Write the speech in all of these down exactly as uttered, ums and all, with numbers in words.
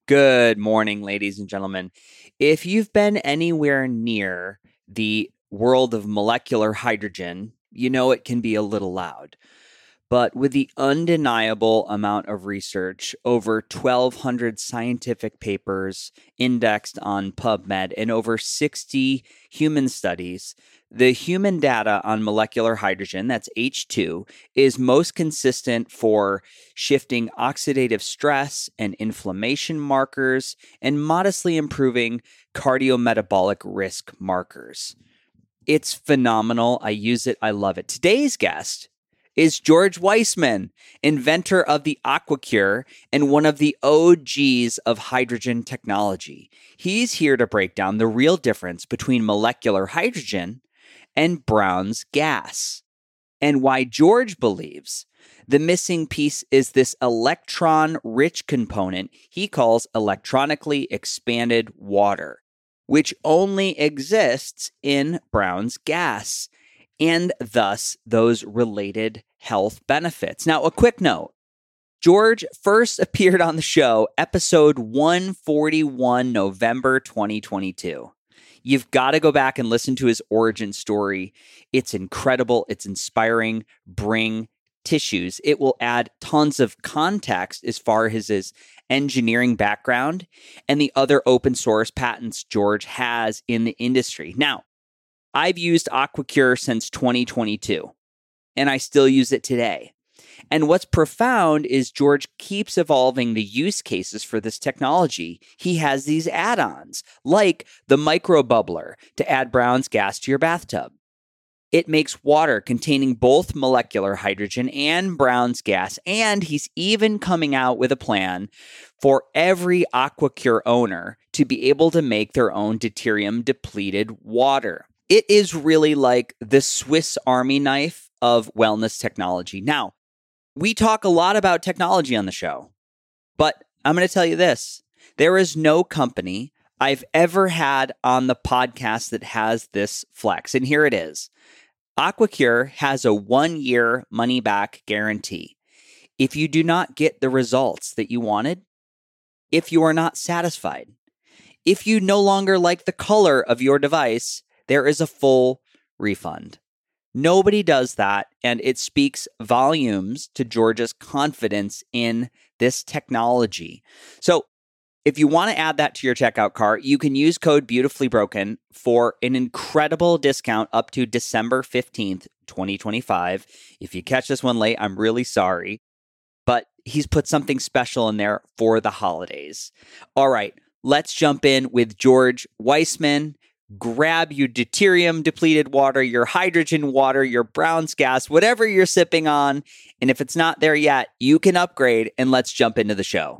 Good morning, ladies and gentlemen. If you've been anywhere near the world of molecular hydrogen, you know it can be a little loud. But with the undeniable amount of research, over twelve hundred scientific papers indexed on PubMed and over sixty human studies, the human data on molecular hydrogen, that's H two, is most consistent for shifting oxidative stress and inflammation markers and modestly improving cardiometabolic risk markers. It's phenomenal. I use it. I love it. Today's guest is George Weissman, inventor of the AquaCure and one of the O Gs of hydrogen technology. He's here to break down the real difference between molecular hydrogen and Brown's gas, and why George believes the missing piece is this electron-rich component he calls electronically expanded water, which only exists in Brown's gas, and thus those related health benefits. Now, a quick note. George first appeared on the show, episode one forty-one, November twenty twenty-two. You've got to go back and listen to his origin story. It's incredible. It's inspiring. Bring tissues. It will add tons of context as far as his engineering background and the other open source patents George has in the industry. Now, I've used AquaCure since twenty twenty-two, and I still use it today. And what's profound is George keeps evolving the use cases for this technology. He has these add-ons, like the microbubbler to add Brown's gas to your bathtub. It makes water containing both molecular hydrogen and Brown's gas, and he's even coming out with a plan for every AquaCure owner to be able to make their own deuterium-depleted water. It is really like the Swiss Army knife of wellness technology. Now, we talk a lot about technology on the show, but I'm going to tell you this. There is no company I've ever had on the podcast that has this flex, and here it is. AquaCure has a one-year money-back guarantee. If you do not get the results that you wanted, if you are not satisfied, if you no longer like the color of your device, there is a full refund. Nobody does that, and it speaks volumes to George's confidence in this technology. So if you want to add that to your checkout cart, you can use code BeautifullyBroken for an incredible discount up to December fifteenth, twenty twenty-five. If you catch this one late, I'm really sorry, but he's put something special in there for the holidays. All right, let's jump in with George Weissman. Grab your deuterium-depleted water, your hydrogen water, your Brown's gas, whatever you're sipping on. And if it's not there yet, you can upgrade, and let's jump into the show.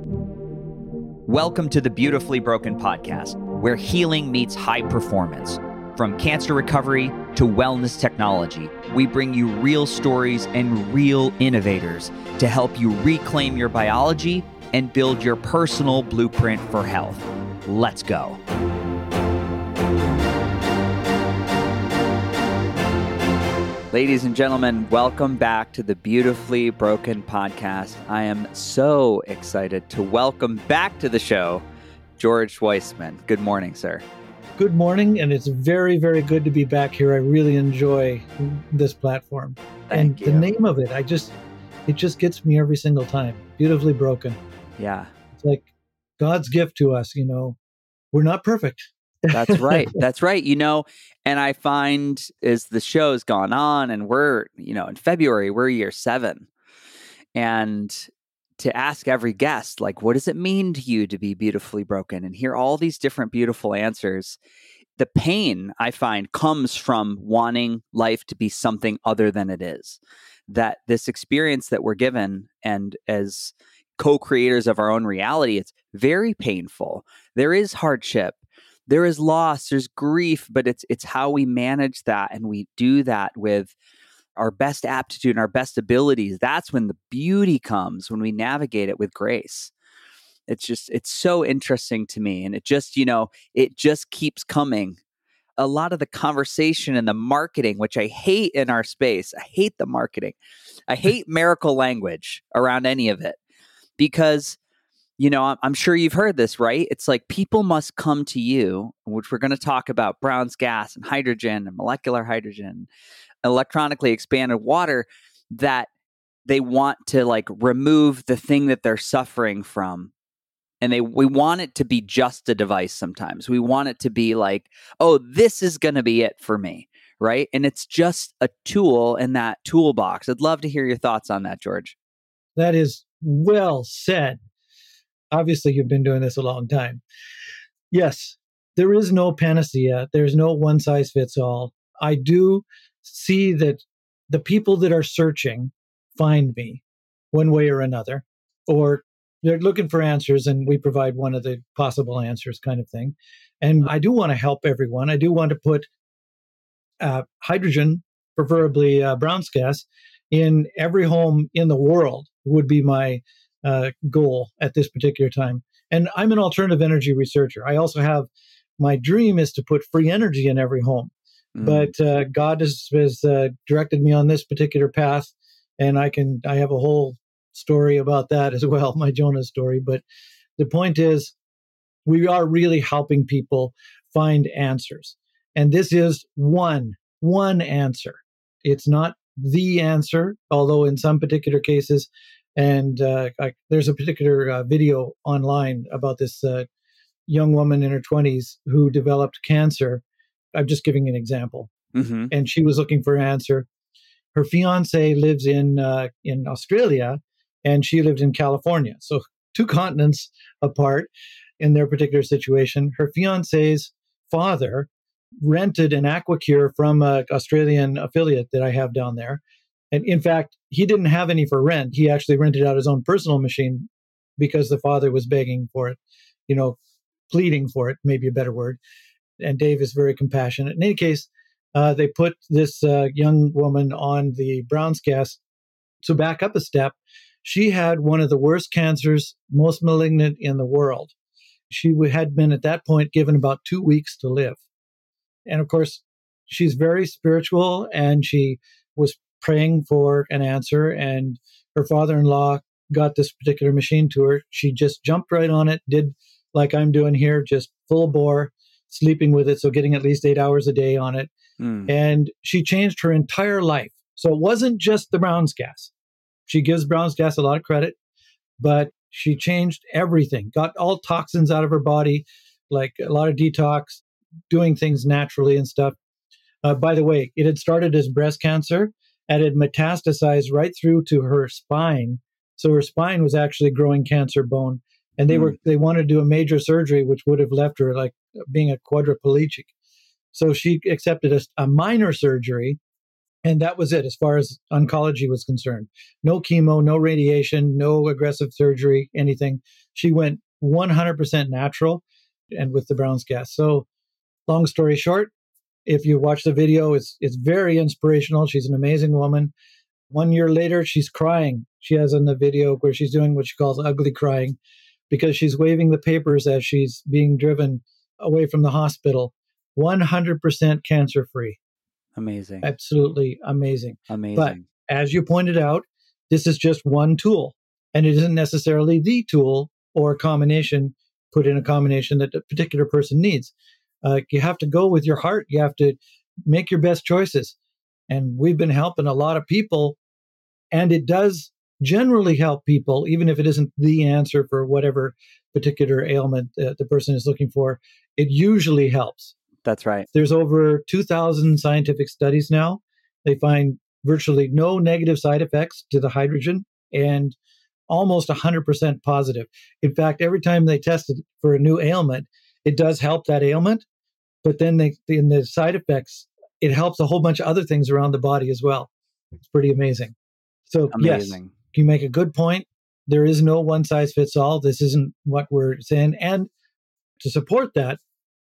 Welcome to the Beautifully Broken podcast, where healing meets high performance. From cancer recovery to wellness technology, we bring you real stories and real innovators to help you reclaim your biology and build your personal blueprint for health. Let's go. Ladies and gentlemen, welcome back to the Beautifully Broken podcast. I am so excited to welcome back to the show, George Weissman. Good morning, sir. Good morning, and it's very, very good to be back here. I really enjoy this platform. Thank and you. The name of it, I just, it just gets me every single time. Beautifully Broken. Yeah. It's like God's gift to us, you know. We're not perfect. That's right. That's right. You know, and I find as the show's gone on and we're, you know, in February, we're year seven. And to ask every guest, like, what does it mean to you to be beautifully broken? And hear all these different beautiful answers. The pain I find comes from wanting life to be something other than it is. That this experience that we're given, and as co-creators of our own reality, it's very painful. There is hardship. There is loss, there's grief, but it's it's how we manage that, and we do that with our best aptitude and our best abilities. That's when the beauty comes, when we navigate it with grace. It's just, it's so interesting to me, and it just, you know, it just keeps coming. A lot of the conversation and the marketing, which I hate in our space, I hate the marketing. I hate miracle language around any of it, because You know, I'm, I'm sure you've heard this, right? It's like people must come to you, which we're going to talk about Brown's gas and hydrogen and molecular hydrogen, electronically expanded water, that they want to like remove the thing that they're suffering from. And they we want it to be just a device sometimes. We want it to be like, oh, this is going to be it for me, right? And it's just a tool in that toolbox. I'd love to hear your thoughts on that, George. That is well said. Obviously, you've been doing this a long time. Yes, there is no panacea. There's no one size fits all. I do see that the people that are searching find me one way or another, or they're looking for answers and we provide one of the possible answers, kind of thing. And I do want to help everyone. I do want to put uh, hydrogen, preferably uh, Brown's gas, in every home in the world would be my uh, goal at this particular time. And I'm an alternative energy researcher. I also have, my dream is to put free energy in every home. Mm. But uh, God has, has uh, directed me on this particular path. And I can, I have a whole story about that as well, my Jonah story. But the point is, we are really helping people find answers. And this is one, one answer. It's not the answer, although in some particular cases, and uh, I, there's a particular uh, video online about this uh, young woman in her twenties who developed cancer. I'm just giving an example. Mm-hmm. And she was looking for an answer. Her fiance lives in uh, in Australia, and she lived in California. So two continents apart in their particular situation. Her fiance's father rented an AquaCure from an Australian affiliate that I have down there. And in fact, he didn't have any for rent. He actually rented out his own personal machine because the father was begging for it, you know, pleading for it, maybe a better word. And Dave is very compassionate. In any case, uh, they put this uh, young woman on the Brown's gas. So back up a step, she had one of the worst cancers, most malignant in the world. She had been at that point given about two weeks to live. And of course, she's very spiritual, and she was praying for an answer. And her father-in-law got this particular machine to her. She just jumped right on it, did like I'm doing here, just full bore, sleeping with it. So getting at least eight hours a day on it. Mm. And she changed her entire life. So it wasn't just the Brown's gas. She gives Brown's gas a lot of credit, but she changed everything, got all toxins out of her body, like a lot of detox, doing things naturally and stuff. Uh, by the way, it had started as breast cancer and it metastasized right through to her spine. So her spine was actually growing cancer bone. And they mm. were they wanted to do a major surgery, which would have left her like being a quadriplegic. So she accepted a, a minor surgery, and that was it as far as oncology was concerned. No chemo, no radiation, no aggressive surgery, anything. She went one hundred percent natural and with the Brown's gas. So long story short, if you watch the video, it's it's very inspirational. She's an amazing woman. One year later, she's crying. She has in the video where she's doing what she calls ugly crying, because she's waving the papers as she's being driven away from the hospital. one hundred percent cancer-free. Amazing. Absolutely amazing. Amazing. But as you pointed out, this is just one tool, and it isn't necessarily the tool or a combination, put in a combination that a particular person needs. Uh, you have to go with your heart. You have to make your best choices. And we've been helping a lot of people, and it does generally help people, even if it isn't the answer for whatever particular ailment uh, the person is looking for. It usually helps. That's right. There's over two thousand scientific studies now. They find virtually no negative side effects to the hydrogen and almost one hundred percent positive. In fact, every time they test it for a new ailment, it does help that ailment. But then they, in the side effects, it helps a whole bunch of other things around the body as well. It's pretty amazing. So amazing. Yes, you make a good point. There is no one size fits all. This isn't what we're saying. And to support that,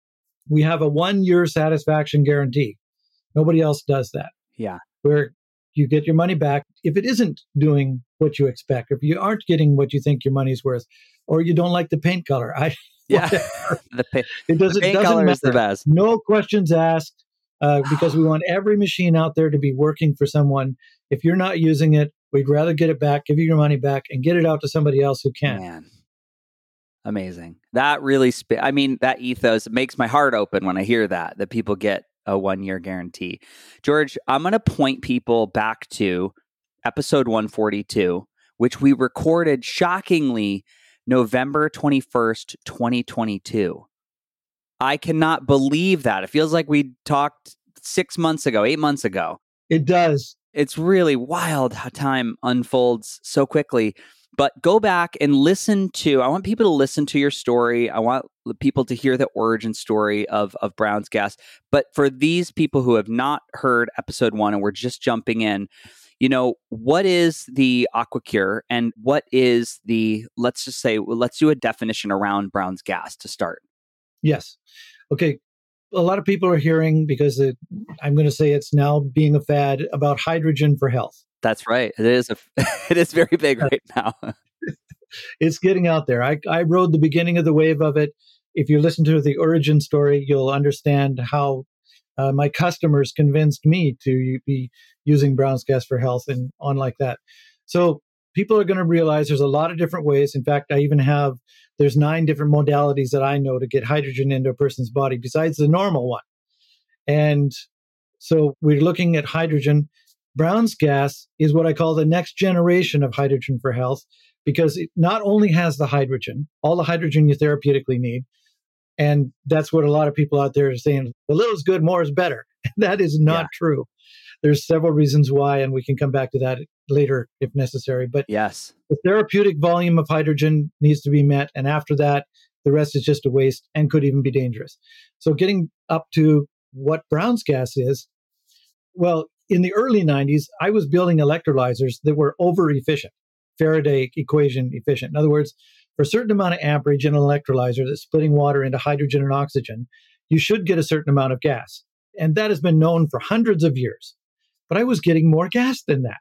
we have a one-year satisfaction guarantee. Nobody else does that. Yeah. Where you get your money back if it isn't doing what you expect, if you aren't getting what you think your money's worth, or you don't like the paint color. I Yeah. the, pa- it doesn't, the paint doesn't color matter. is the best. No questions asked, uh, because we want every machine out there to be working for someone. If you're not using it, we'd rather get it back, give you your money back, and get it out to somebody else who can. Man. Amazing. That really, sp- I mean, that ethos makes my heart open when I hear that, that people get a one year guarantee. George, I'm going to point people back to episode one forty-two, which we recorded shockingly November twenty-first, twenty twenty-two. I cannot believe that. It feels like we talked six months ago, eight months ago. It does. It's really wild how time unfolds so quickly. But go back and listen to, I want people to listen to your story. I want people to hear the origin story of, of Brown's Gas. But for these people who have not heard episode one and we're just jumping in, you know, what is the AquaCure and what is the, let's just say, well, let's do a definition around Brown's Gas to start. Yes. Okay. A lot of people are hearing, because it, I'm going to say it's now being a fad, about hydrogen for health. That's right. It is a, it is very big right now. It's getting out there. I, I rode the beginning of the wave of it. If you listen to the origin story, you'll understand how uh, my customers convinced me to be using Brown's Gas for Health and on like that. So people are going to realize there's a lot of different ways. In fact, I even have, there's nine different modalities that I know to get hydrogen into a person's body besides the normal one. And so we're looking at hydrogen. Brown's Gas is what I call the next generation of hydrogen for health, because it not only has the hydrogen, all the hydrogen you therapeutically need, and that's what a lot of people out there are saying, a little is good, more is better. That is not yeah. true. There's several reasons why, and we can come back to that later if necessary. But yes, the therapeutic volume of hydrogen needs to be met, and after that, the rest is just a waste and could even be dangerous. So getting up to what Brown's Gas is, well, in the early nineties, I was building electrolyzers that were over efficient, Faraday equation efficient. In other words, for a certain amount of amperage in an electrolyzer that's splitting water into hydrogen and oxygen, you should get a certain amount of gas. And that has been known for hundreds of years. But I was getting more gas than that,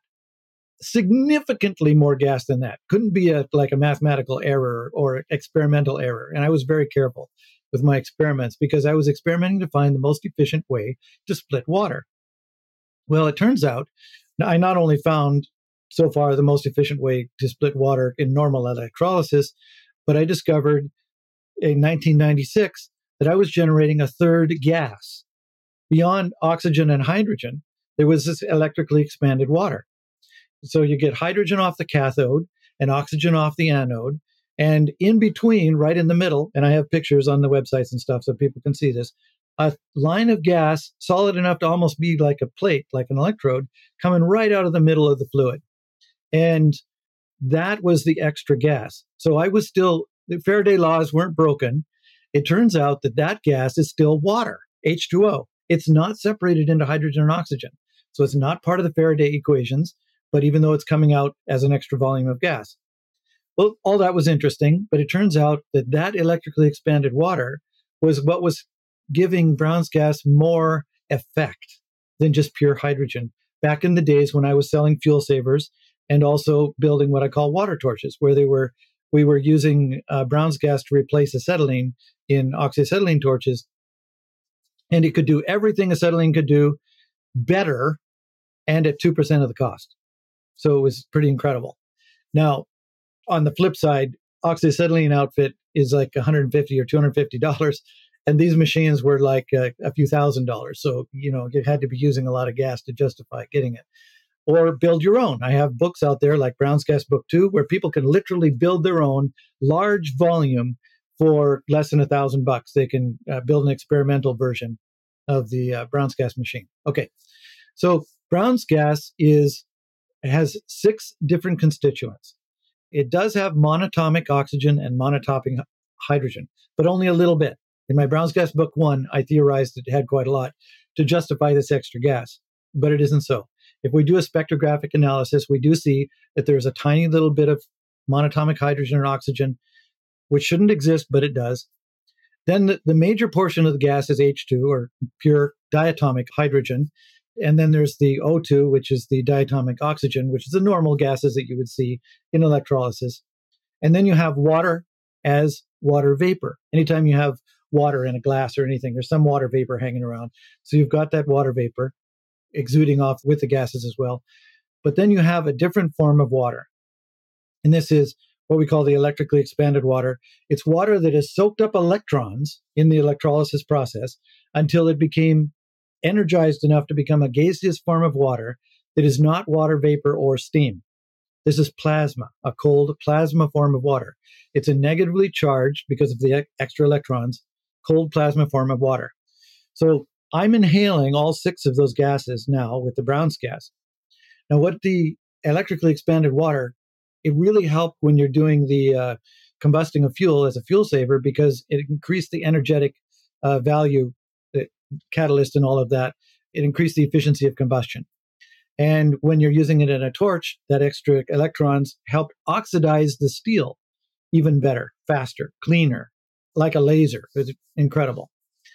significantly more gas than that. Couldn't be a, like a mathematical error or experimental error. And I was very careful with my experiments because I was experimenting to find the most efficient way to split water. Well, it turns out I not only found so far the most efficient way to split water in normal electrolysis, but I discovered in nineteen ninety-six that I was generating a third gas. Beyond oxygen and hydrogen, there was this electrically expanded water. So you get hydrogen off the cathode and oxygen off the anode. And in between, right in the middle, and I have pictures on the websites and stuff so people can see this, a line of gas solid enough to almost be like a plate, like an electrode, coming right out of the middle of the fluid. And that was the extra gas. So I was still, the Faraday laws weren't broken. It turns out that that gas is still water, H two O. It's not separated into hydrogen and oxygen. So it's not part of the Faraday equations, but even though it's coming out as an extra volume of gas. Well, all that was interesting, but it turns out that that electrically expanded water was what was giving Brown's Gas more effect than just pure hydrogen. Back in the days when I was selling fuel savers and also building what I call water torches, where they were, we were using uh, Brown's Gas to replace acetylene in oxyacetylene torches, and it could do everything acetylene could do better and at two percent of the cost. So it was pretty incredible. Now, on the flip side, oxyacetylene outfit is like one hundred fifty dollars or two hundred fifty dollars. And these machines were like a, a few thousand dollars. So, you know, you had to be using a lot of gas to justify getting it. Or build your own. I have books out there like Brown's Gas Book two, where people can literally build their own large volume for less than a thousand bucks. They can uh, build an experimental version of the uh, Brown's Gas machine. Okay. So Brown's Gas is has six different constituents. It does have monatomic oxygen and monatomic hydrogen, but only a little bit. In my Brown's Gas Book one, I theorized it had quite a lot to justify this extra gas, but it isn't so. If we do a spectrographic analysis, we do see that there's a tiny little bit of monatomic hydrogen and oxygen, which shouldn't exist, but it does. Then the, the major portion of the gas is H two, or pure diatomic hydrogen. And then there's the O two, which is the diatomic oxygen, which is the normal gases that you would see in electrolysis. And then you have water as water vapor. Anytime you have water in a glass or anything, there's some water vapor hanging around. So you've got that water vapor exuding off with the gases as well. But then you have a different form of water. And this is what we call the electrically expanded water. It's water that has soaked up electrons in the electrolysis process until it became energized enough to become a gaseous form of water that is not water vapor or steam. This is plasma, a cold plasma form of water. It's a negatively charged, because of the extra electrons, cold plasma form of water. So I'm inhaling all six of those gases now with the Brown's gas. Now, what the electrically expanded water, it really helped when you're doing the uh, combusting of fuel as a fuel saver, because it increased the energetic uh, value, the catalyst and all of that. It increased the efficiency of combustion. And when you're using it in a torch, that extra electrons help oxidize the steel even better, faster, cleaner, like a laser. It's incredible.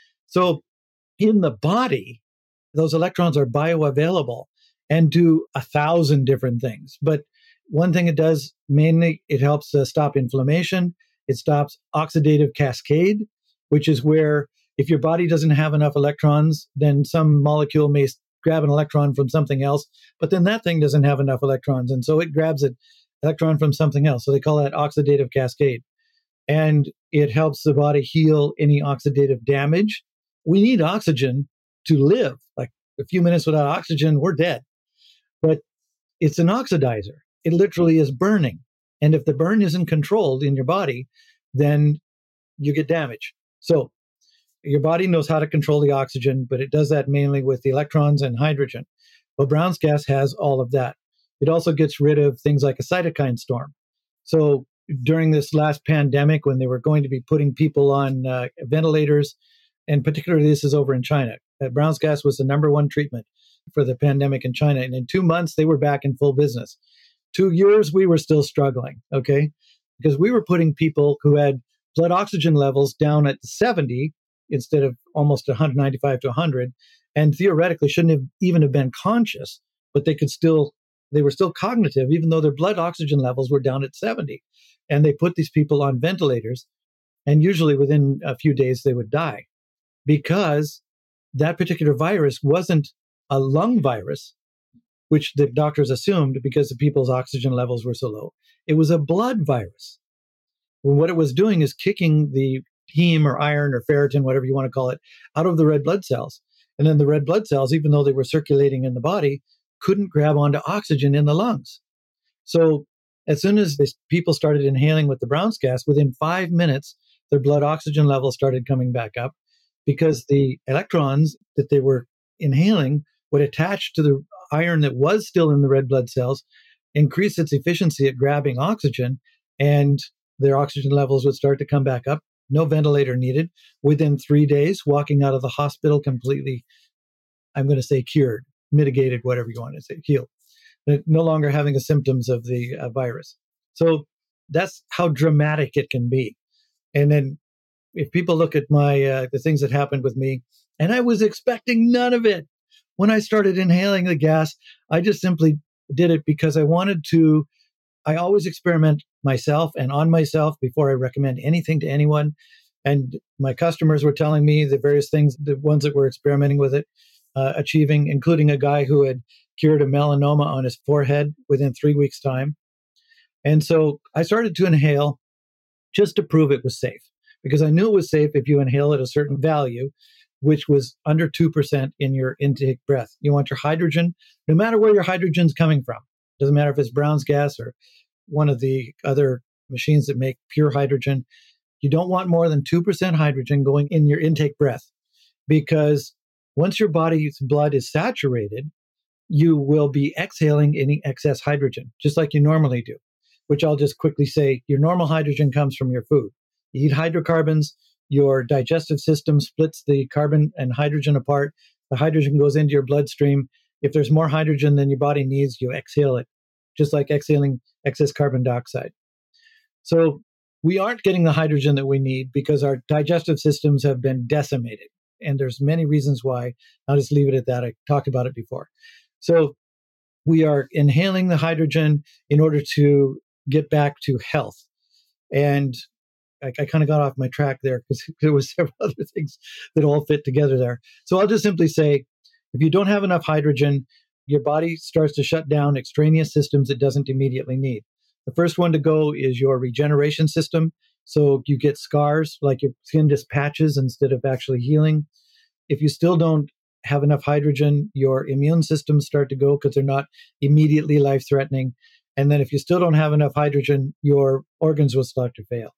So in the body, those electrons are bioavailable and do a thousand different things. But one thing it does, mainly, it helps uh, stop inflammation. It stops oxidative cascade, which is where if your body doesn't have enough electrons, then some molecule may grab an electron from something else, but then that thing doesn't have enough electrons. And so it grabs an electron from something else. So they call that oxidative cascade. And it helps the body heal any oxidative damage. We need oxygen to live. Like a few minutes without oxygen, we're dead. But it's an oxidizer. It literally is burning. And if the burn isn't controlled in your body, then you get damage. So your body knows how to control the oxygen, but it does that mainly with the electrons and hydrogen. Well, Brown's gas has all of that. It also gets rid of things like a cytokine storm. So during this last pandemic, when they were going to be putting people on uh, ventilators, and particularly this is over in China, uh, Brown's gas was the number one treatment for the pandemic in China. And in two months, they were back in full business. Two years, we were still struggling, okay? Because we were putting people who had blood oxygen levels down at seventy instead of almost one ninety-five to one hundred, and theoretically shouldn't have even have been conscious, but they could still, they were still cognitive, even though their blood oxygen levels were down at seventy. And they put these people on ventilators, and usually within a few days they would die, because that particular virus wasn't a lung virus, which the doctors assumed because the people's oxygen levels were so low. It was a blood virus. Well, what it was doing is kicking the heme or iron or ferritin, whatever you want to call it, out of the red blood cells. And then the red blood cells, even though they were circulating in the body, couldn't grab onto oxygen in the lungs. So as soon as this, people started inhaling with the Brown's gas, within five minutes, their blood oxygen levels started coming back up, because the electrons that they were inhaling would attach to the iron that was still in the red blood cells, increase its efficiency at grabbing oxygen, and their oxygen levels would start to come back up. No ventilator needed. Within three days, walking out of the hospital completely, I'm going to say cured, mitigated, whatever you want to say, healed. No longer having the symptoms of the uh, virus. So that's how dramatic it can be. And then if people look at my uh, the things that happened with me, and I was expecting none of it. When I started inhaling the gas, I just simply did it because I wanted to. I always experiment myself and on myself before I recommend anything to anyone. And my customers were telling me the various things, the ones that were experimenting with it, uh, achieving, including a guy who had cured a melanoma on his forehead within three weeks' time. And so I started to inhale just to prove it was safe, because I knew it was safe if you inhale at a certain value, which was under two percent in your intake breath. You want your hydrogen, no matter where your hydrogen's coming from. Doesn't matter if it's Brown's gas or one of the other machines that make pure hydrogen. You don't want more than two percent hydrogen going in your intake breath, because once your body's blood is saturated, you will be exhaling any excess hydrogen, just like you normally do, which I'll just quickly say, your normal hydrogen comes from your food. You eat hydrocarbons, your digestive system splits the carbon and hydrogen apart. The hydrogen goes into your bloodstream. If there's more hydrogen than your body needs, you exhale it, just like exhaling excess carbon dioxide. So we aren't getting the hydrogen that we need because our digestive systems have been decimated. And there's many reasons why. I'll just leave it at that. I talked about it before. So we are inhaling the hydrogen in order to get back to health. And I, I kind of got off my track there because there was several other things that all fit together there. So I'll just simply say, if you don't have enough hydrogen, your body starts to shut down extraneous systems it doesn't immediately need. The first one to go is your regeneration system. So you get scars, like your skin just patches instead of actually healing. If you still don't have enough hydrogen, your immune systems start to go because they're not immediately life-threatening. And then if you still don't have enough hydrogen, your organs will start to fail.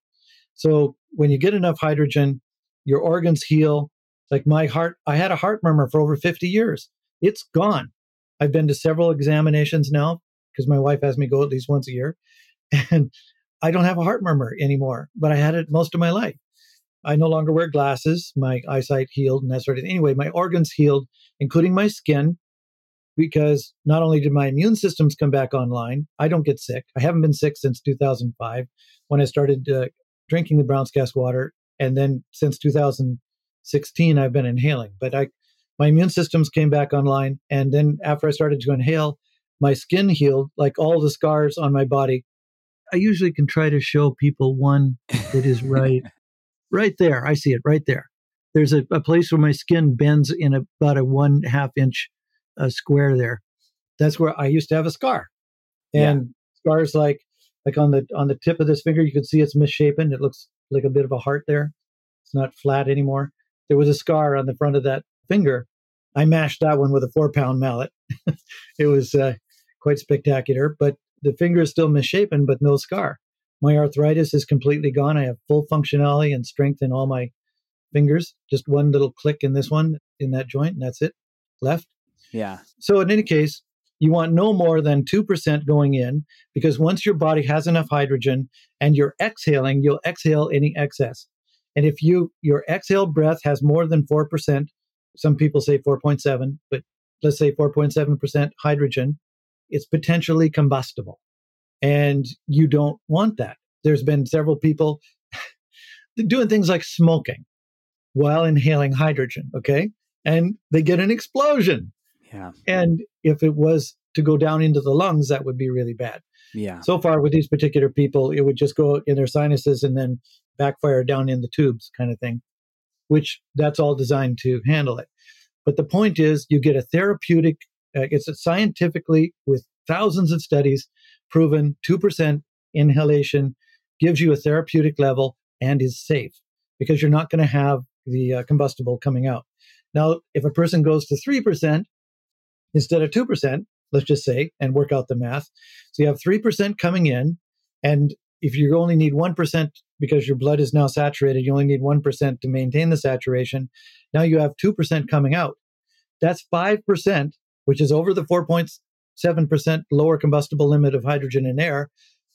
So when you get enough hydrogen, your organs heal. Like my heart, I had a heart murmur for over fifty years. It's gone. I've been to several examinations now because my wife has me go at least once a year. And I don't have a heart murmur anymore, but I had it most of my life. I no longer wear glasses. My eyesight healed and that sort of thing. Anyway, my organs healed, including my skin, because not only did my immune systems come back online, I don't get sick. I haven't been sick since two thousand five when I started uh, drinking the Brown's Gas water. And then since two thousand sixteen, I've been inhaling. But I, my immune systems came back online. And then after I started to inhale, my skin healed, like all the scars on my body. I usually can try to show people one that is right, right there. I see it right there. There's a, a place where my skin bends in a, about a one half inch uh, square there. That's where I used to have a scar. And yeah. Scars like like on the on the tip of this finger, you can see it's misshapen. It looks like a bit of a heart there. It's not flat anymore. There was a scar on the front of that finger. I mashed that one with a four pound mallet. It was uh, quite spectacular, but the finger is still misshapen, but no scar. My arthritis is completely gone. I have full functionality and strength in all my fingers. Just one little click in this one, in that joint, and that's it. Left. Yeah. So in any case, you want no more than two percent going in, because once your body has enough hydrogen and you're exhaling, you'll exhale any excess. And if you your exhale breath has more than four percent, some people say four point seven, but let's say four point seven percent hydrogen, it's potentially combustible. And you don't want that. There's been several people doing things like smoking while inhaling hydrogen, okay? And they get an explosion. Yeah. And if it was to go down into the lungs, that would be really bad. Yeah. So far with these particular people, it would just go in their sinuses and then backfire down in the tubes kind of thing, which that's all designed to handle it. But the point is you get a therapeutic, uh, it's a scientifically with thousands of studies proven two percent inhalation gives you a therapeutic level and is safe because you're not going to have the uh, combustible coming out. Now, if a person goes to three percent instead of two percent, let's just say, and work out the math. So you have three percent coming in, and if you only need one percent because your blood is now saturated, you only need one percent to maintain the saturation. Now you have two percent coming out. That's five percent, which is over the four point seven percent lower combustible limit of hydrogen in air,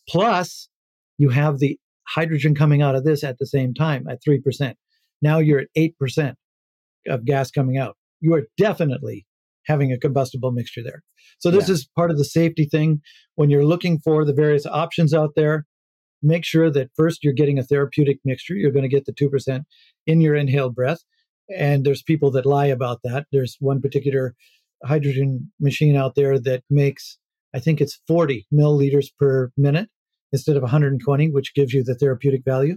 plus you have the hydrogen coming out of this at the same time at three percent. Now you're at eight percent of gas coming out. You are definitely having a combustible mixture there. So this yeah. is part of the safety thing. When you're looking for the various options out there, make sure that first you're getting a therapeutic mixture. You're going to get the two percent in your inhaled breath. And there's people that lie about that. There's one particular hydrogen machine out there that makes, I think it's forty milliliters per minute instead of one hundred twenty, which gives you the therapeutic value.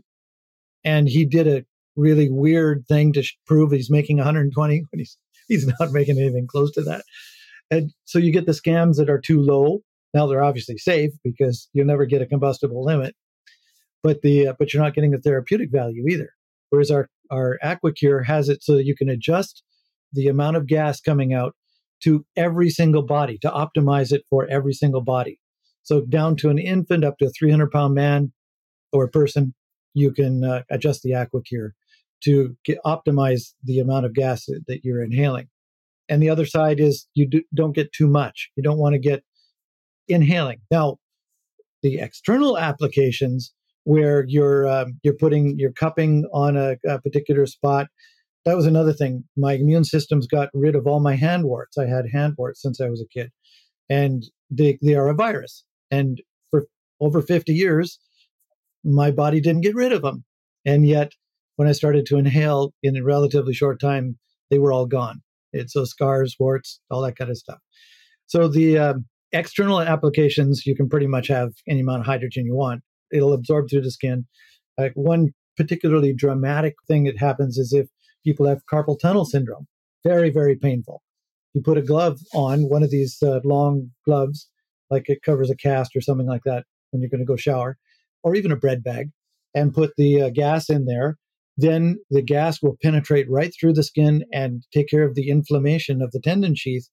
And he did a really weird thing to sh- prove he's making one hundred twenty when he's he's not making anything close to that. And so you get the scams that are too low. Now they're obviously safe because you'll never get a combustible limit, but the uh, but you're not getting the therapeutic value either. Whereas our our AquaCure has it so that you can adjust the amount of gas coming out to every single body, to optimize it for every single body. So down to an infant, up to a three hundred pound man or person, you can uh, adjust the AquaCure to get, optimize the amount of gas that, that you're inhaling. And the other side is you do, don't get too much. You don't want to get inhaling. Now, the external applications where you're um, you're putting you're cupping on a, a particular spot. That was another thing. My immune systems got rid of all my hand warts. I had hand warts since I was a kid, and they they are a virus. And for over fifty years, my body didn't get rid of them. And yet, when I started to inhale in a relatively short time, they were all gone. It's so scars, warts, all that kind of stuff. So the um, external applications, you can pretty much have any amount of hydrogen you want. It'll absorb through the skin. Like one particularly dramatic thing that happens is if people have carpal tunnel syndrome. Very, very painful. You put a glove on, one of these uh, long gloves, like it covers a cast or something like that. when you're going to go shower, or even a bread bag, and put the uh, gas in there, then the gas will penetrate right through the skin and take care of the inflammation of the tendon sheath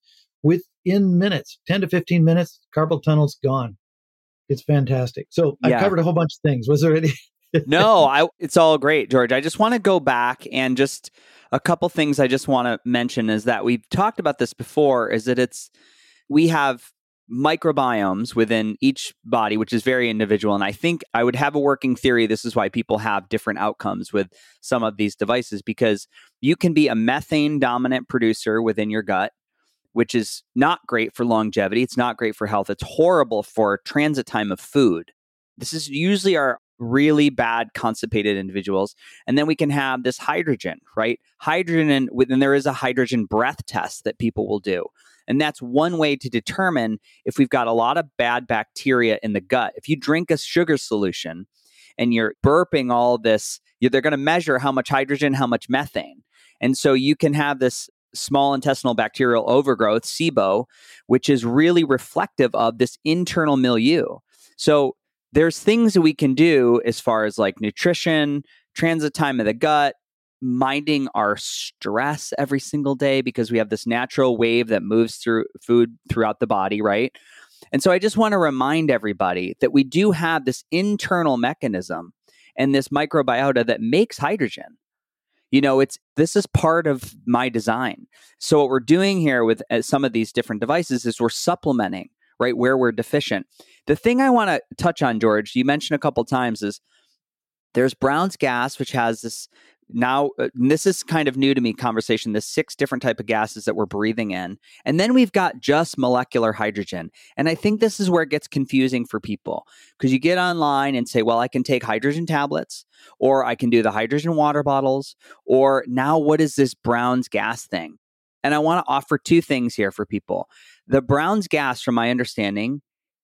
within minutes, ten to fifteen minutes, carpal tunnel's gone. It's fantastic. So I've Yeah. covered a whole bunch of things. Was there any? No, I, it's all great, George. I just want to go back and just a couple things I just want to mention is that we've talked about this before, is that it's, we have microbiomes within each body, which is very individual. And I think I would have a working theory. This is why people have different outcomes with some of these devices, because you can be a methane dominant producer within your gut, which is not great for longevity. It's not great for health. It's horrible for transit time of food. This is usually our really bad constipated individuals. And then we can have this hydrogen, right? Hydrogen, and within there is a hydrogen breath test that people will do. And that's one way to determine if we've got a lot of bad bacteria in the gut. If you drink a sugar solution and you're burping all this, they're going to measure how much hydrogen, how much methane. And so you can have this small intestinal bacterial overgrowth, SIBO, which is really reflective of this internal milieu. So there's things that we can do as far as like nutrition, transit time of the gut, minding our stress every single day, because we have this natural wave that moves through food throughout the body, right? And so I just want to remind everybody that we do have this internal mechanism and this microbiota that makes hydrogen. You know, it's this is part of my design. So what we're doing here with uh, some of these different devices is we're supplementing, right, where we're deficient. The thing I want to touch on, George, you mentioned a couple times, is there's Brown's gas, which has this now, uh, this is kind of new to me conversation, the six different type of gases that we're breathing in. And then we've got just molecular hydrogen. And I think this is where it gets confusing for people, because you get online and say, well, I can take hydrogen tablets, or I can do the hydrogen water bottles, or now what is this Brown's gas thing? And I want to offer two things here for people. The Brown's gas, from my understanding,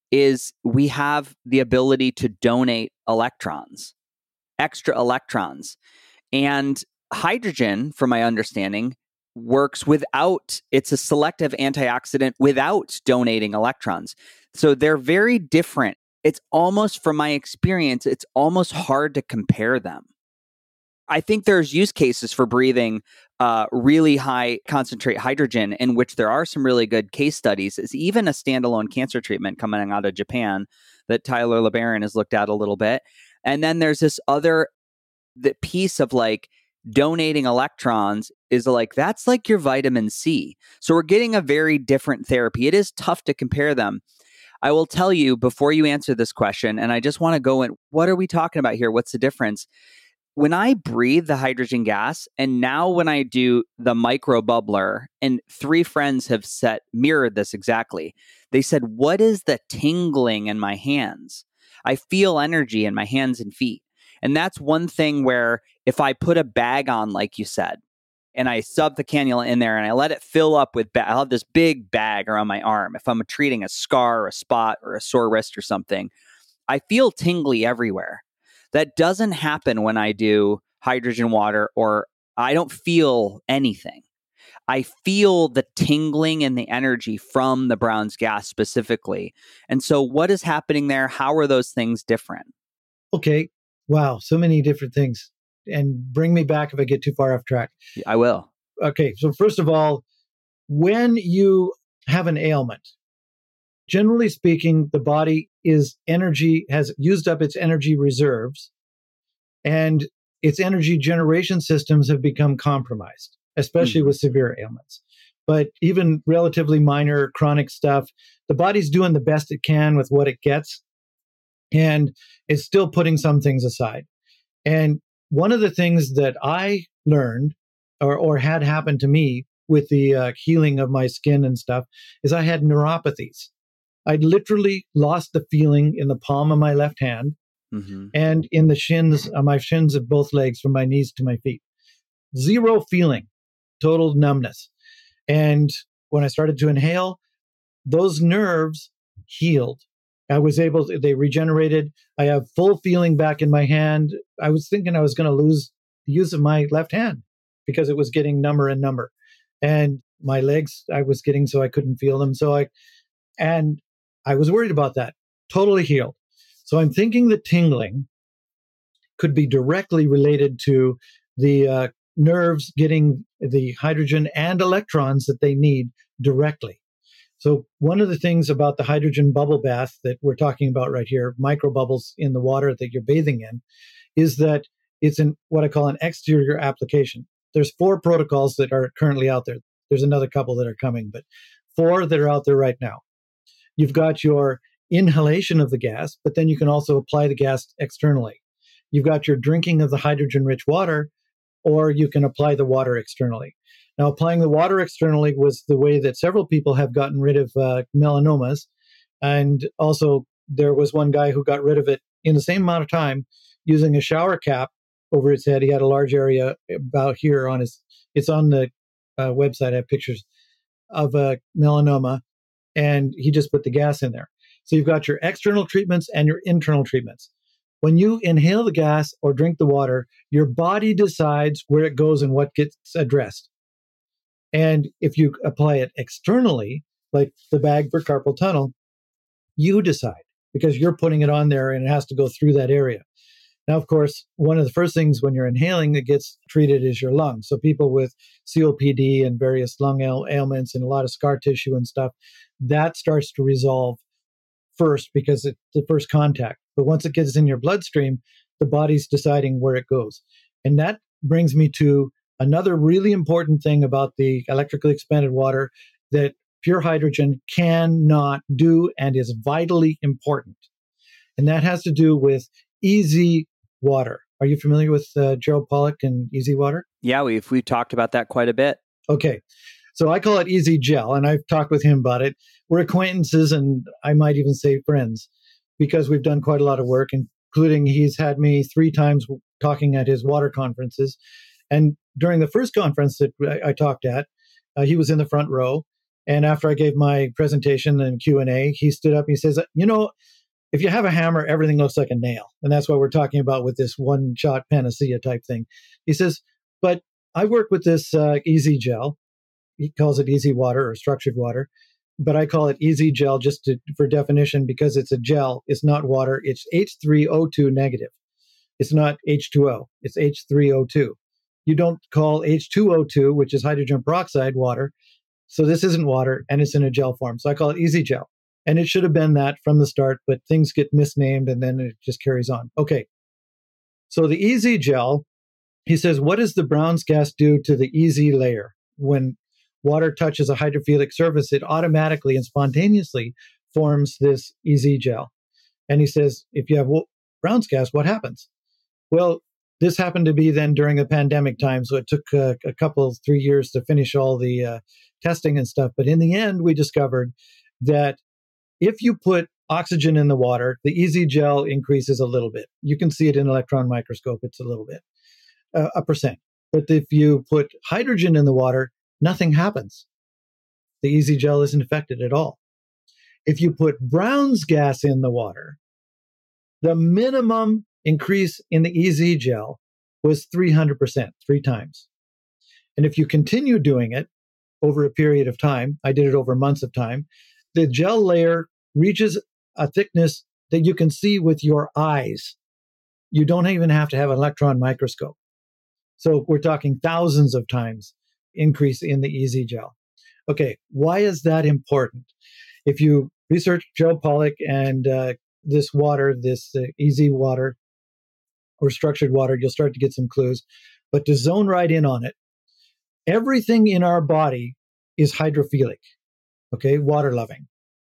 is we have the ability to donate electrons, extra electrons. And hydrogen, from my understanding, works without, it's a selective antioxidant without donating electrons. So they're very different. It's almost, from my experience, it's almost hard to compare them. I think there's use cases for breathing uh, really high concentrate hydrogen, in which there are some really good case studies. It's even a standalone cancer treatment coming out of Japan that Tyler LeBaron has looked at a little bit. And then there's this other the piece of like donating electrons is like, that's like your vitamin C. So we're getting a very different therapy. It is tough to compare them. I will tell you before you answer this question, and I just want to go in, what are we talking about here? What's the difference? When I breathe the hydrogen gas, and now when I do the micro bubbler, and three friends have set mirrored this exactly. They said, what is the tingling in my hands? I feel energy in my hands and feet. And that's one thing where if I put a bag on, like you said, and I sub the cannula in there and I let it fill up with, ba- I'll have this big bag around my arm. If I'm treating a scar or a spot or a sore wrist or something, I feel tingly everywhere. That doesn't happen when I do hydrogen water, or I don't feel anything. I feel the tingling and the energy from the Brown's gas specifically. And so what is happening there? How are those things different? Okay. Wow. So many different things. And bring me back if I get too far off track. I will. Okay. So first of all, when you have an ailment, generally speaking, the body is energy, has used up its energy reserves, and its energy generation systems have become compromised, especially mm-hmm. with severe ailments. But even relatively minor chronic stuff, the body's doing the best it can with what it gets, and it's still putting some things aside. And one of the things that I learned or, or had happen to me with the uh, healing of my skin and stuff is I had neuropathies. I literally lost the feeling in the palm of my left hand mm-hmm. and in the shins, uh, my shins of both legs from my knees to my feet. Zero feeling, total numbness. And when I started to inhale, those nerves healed. I was able to, they regenerated. I have full feeling back in my hand. I was thinking I was going to lose the use of my left hand because it was getting number and number. And my legs, I was getting so I couldn't feel them. So I, and I was worried about that. Totally healed. So I'm thinking the tingling could be directly related to the uh, nerves getting the hydrogen and electrons that they need directly. So one of the things about the hydrogen bubble bath that we're talking about right here, micro bubbles in the water that you're bathing in, is that it's in what I call an exterior application. There's four protocols that are currently out there. There's another couple that are coming, but four that are out there right now. You've got your inhalation of the gas, but then you can also apply the gas externally. You've got your drinking of the hydrogen-rich water, or you can apply the water externally. Now, applying the water externally was the way that several people have gotten rid of uh, melanomas. And also, there was one guy who got rid of it in the same amount of time using a shower cap over his head. He had a large area about here on his, it's on the uh, website. I have pictures of a melanoma, and he just put the gas in there. So you've got your external treatments and your internal treatments. When you inhale the gas or drink the water, your body decides where it goes and what gets addressed. And if you apply it externally, like the bag for carpal tunnel, you decide because you're putting it on there and it has to go through that area. Now, of course, one of the first things when you're inhaling that gets treated is your lungs. So people with C O P D and various lung ail- ailments and a lot of scar tissue and stuff, that starts to resolve first because it's the first contact. But once it gets in your bloodstream, the body's deciding where it goes. And that brings me to another really important thing about the electrically expanded water that pure hydrogen cannot do and is vitally important. And that has to do with easy water. Are you familiar with uh, Gerald Pollack and Easy Water? Yeah, we've we've talked about that quite a bit. Okay. So I call it Easy Gel, and I've talked with him about it. We're acquaintances, and I might even say friends, because we've done quite a lot of work, including he's had me three times talking at his water conferences. And during the first conference that I, I talked at, uh, he was in the front row. And after I gave my presentation and Q and A, he stood up and he says, you know, if you have a hammer, everything looks like a nail. And that's what we're talking about with this one-shot panacea type thing. He says, but I work with this uh, Easy Gel. He calls it Easy Water or structured water, but I call it Easy Gel just to, for definition because it's a gel. It's not water. It's H three O two negative. It's not H two O. It's H three O two. You don't call H two O two, which is hydrogen peroxide, water. So this isn't water, and it's in a gel form. So I call it Easy Gel. And it should have been that from the start, but things get misnamed and then it just carries on. Okay. So the Easy Gel, he says, what does the Brown's gas do to the easy layer? When water touches a hydrophilic surface, it automatically and spontaneously forms this Easy Gel. And he says, if you have Brown's gas, what happens? Well, this happened to be then during the pandemic time, so it took uh, a couple, three years to finish all the uh, testing and stuff. But in the end, we discovered that if you put oxygen in the water, the Easy Gel increases a little bit. You can see it in an electron microscope. It's a little bit, uh, a percent. But if you put hydrogen in the water, nothing happens. The Easy Gel isn't affected at all. If you put Brown's gas in the water, the minimum increase in the Easy Gel was three hundred percent, three times. And if you continue doing it over a period of time, I did it over months of time, the gel layer reaches a thickness that you can see with your eyes. You don't even have to have an electron microscope. So we're talking thousands of times increase in the Easy Gel. Okay, why is that important? If you research Gerald Pollack and uh, this water, this uh, Easy Water or structured water, you'll start to get some clues. But to zone right in on it, everything in our body is hydrophilic. Okay, water loving.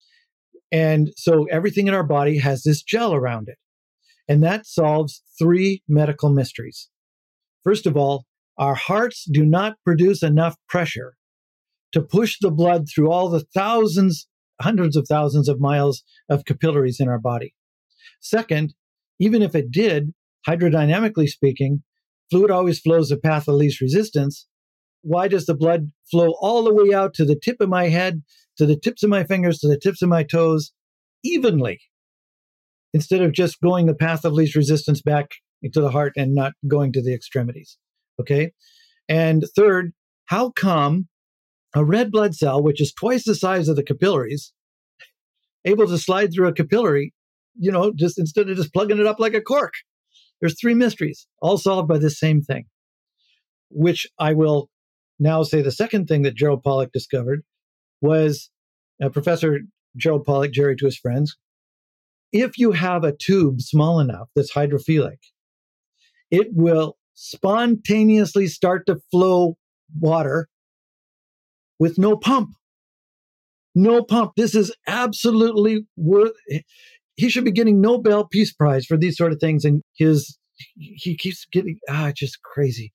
And so everything in our body has this gel around it. And that solves three medical mysteries. First of all, our hearts do not produce enough pressure to push the blood through all the thousands, hundreds of thousands of miles of capillaries in our body. Second, even if it did, hydrodynamically speaking, fluid always flows the path of least resistance. Why does the blood flow all the way out to the tip of my head, to the tips of my fingers, to the tips of my toes, evenly, instead of just going the path of least resistance back to the heart and not going to the extremities? Okay. And third, how come a red blood cell, which is twice the size of the capillaries, able to slide through a capillary, you know, just instead of just plugging it up like a cork. There's three mysteries, all solved by the same thing, which I will now say the second thing that Gerald Pollack discovered was uh, Professor Gerald Pollack, Jerry to his friends, if you have a tube small enough that's hydrophilic, it will spontaneously start to flow water with no pump. No pump. This is absolutely worth. He should be getting Nobel Peace Prize for these sort of things. And his he keeps getting ah, just crazy.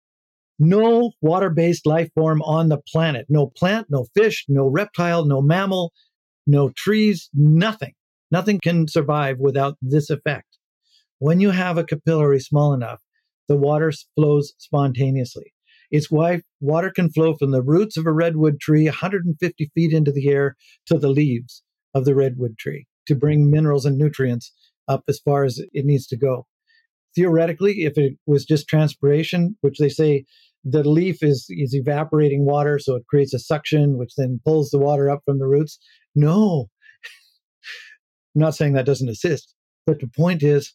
No water-based life form on the planet. No plant, no fish, no reptile, no mammal, no trees, nothing. Nothing can survive without this effect. When you have a capillary small enough, the water flows spontaneously. It's why water can flow from the roots of a redwood tree one hundred fifty feet into the air to the leaves of the redwood tree to bring minerals and nutrients up as far as it needs to go. Theoretically, if it was just transpiration, which they say the leaf is, is evaporating water, so it creates a suction, which then pulls the water up from the roots. No. I'm not saying that doesn't assist, but the point is,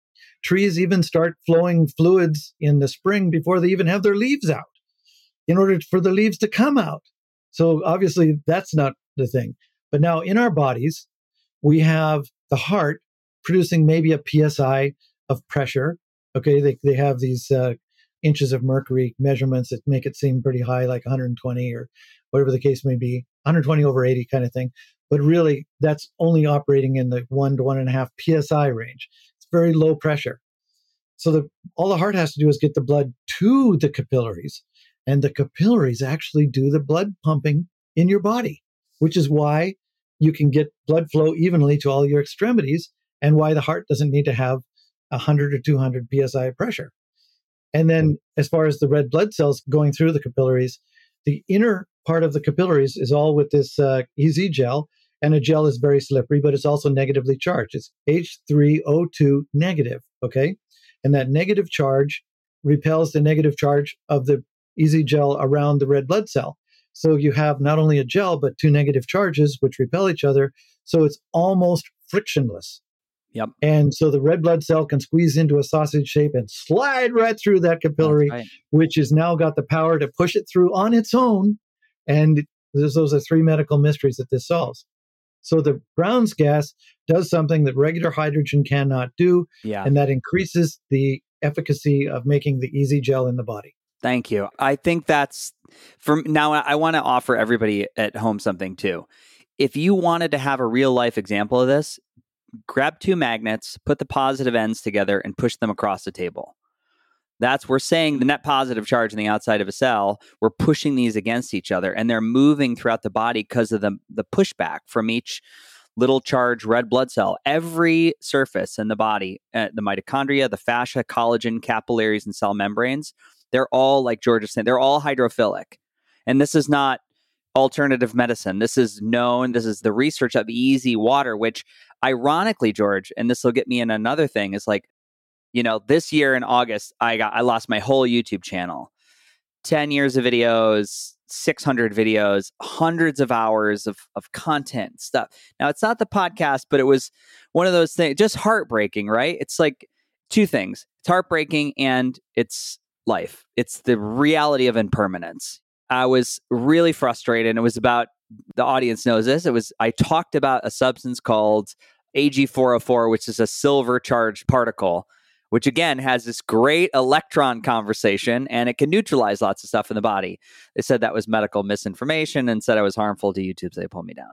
trees even start flowing fluids in the spring before they even have their leaves out in order for the leaves to come out. So obviously that's not the thing. But now in our bodies, we have the heart producing maybe a P S I of pressure. Okay, they, they have these uh, inches of mercury measurements that make it seem pretty high, like one hundred twenty or whatever the case may be, one hundred twenty over eighty kind of thing. But really, that's only operating in the one to one and a half P S I range. It's very low pressure. So the, all the heart has to do is get the blood to the capillaries, and the capillaries actually do the blood pumping in your body, which is why you can get blood flow evenly to all your extremities and why the heart doesn't need to have one hundred or two hundred P S I of pressure. And then as far as the red blood cells going through the capillaries, the inner part of the capillaries is all with this uh, E Z gel, and a gel is very slippery, but it's also negatively charged. It's H three O two negative, okay? And that negative charge repels the negative charge of the E Z gel around the red blood cell. So you have not only a gel, but two negative charges which repel each other. So it's almost frictionless. Yep. And so the red blood cell can squeeze into a sausage shape and slide right through that capillary, right, which has now got the power to push it through on its own. And those are three medical mysteries that this solves. So the Brown's gas does something that regular hydrogen cannot do, yeah. and that increases the efficacy of making the E Z gel in the body. Thank you. I think that's, for now, I want to offer everybody at home something too. If you wanted to have a real life example of this, grab two magnets, put the positive ends together, and push them across the table. That's, we're saying the net positive charge on the outside of a cell, we're pushing these against each other, and they're moving throughout the body because of the, the pushback from each little charged red blood cell. Every surface in the body, uh, the mitochondria, the fascia, collagen, capillaries, and cell membranes, they're all, like George is saying, they're all hydrophilic. And this is not alternative medicine. This is known. This is the research of easy water, which ironically, George, and this will get me in another thing, is like, you know, this year in August, I got I lost my whole YouTube channel. ten years of videos, six hundred videos, hundreds of hours of, of content and stuff. Now, it's not the podcast, but it was one of those things, just heartbreaking, right? It's like two things. It's heartbreaking and it's life. It's the reality of impermanence. I was really frustrated. And it was about, the audience knows this, it was, I talked about a substance called A G four oh four, which is a silver charged particle, which again has this great electron conversation, and it can neutralize lots of stuff in the body. They said that was medical misinformation and said I was harmful to YouTube, so they pulled me down.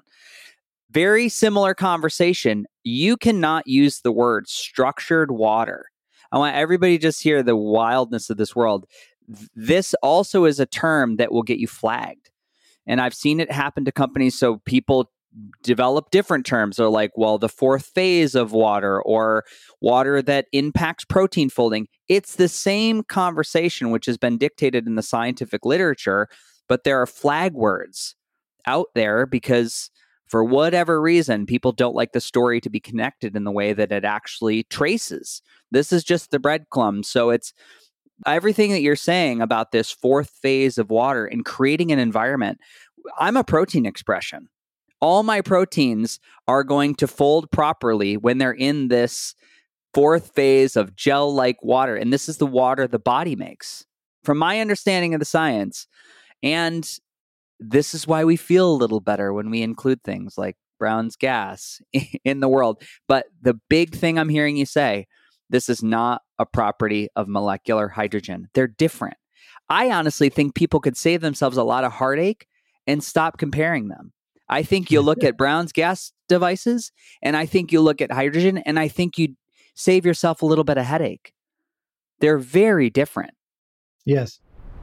Very similar conversation. You cannot use the word structured water. I want everybody to just hear the wildness of this world. This also is a term that will get you flagged. And I've seen it happen to companies. So people develop different terms. They're like, well, the fourth phase of water, or water that impacts protein folding. It's the same conversation, which has been dictated in the scientific literature, but there are flag words out there because for whatever reason, people don't like the story to be connected in the way that it actually traces. This is just the breadcrumbs. So it's everything that you're saying about this fourth phase of water and creating an environment. I'm a protein expression. All my proteins are going to fold properly when they're in this fourth phase of gel-like water. And this is the water the body makes, from my understanding of the science. And this is why we feel a little better when we include things like Brown's gas in the world. But the big thing I'm hearing you say, this is not a property of molecular hydrogen. They're different. I honestly think people could save themselves a lot of heartache and stop comparing them. I think you look at Brown's gas devices, and I think you look at hydrogen, and I think you save yourself a little bit of headache. They're very different. Yes.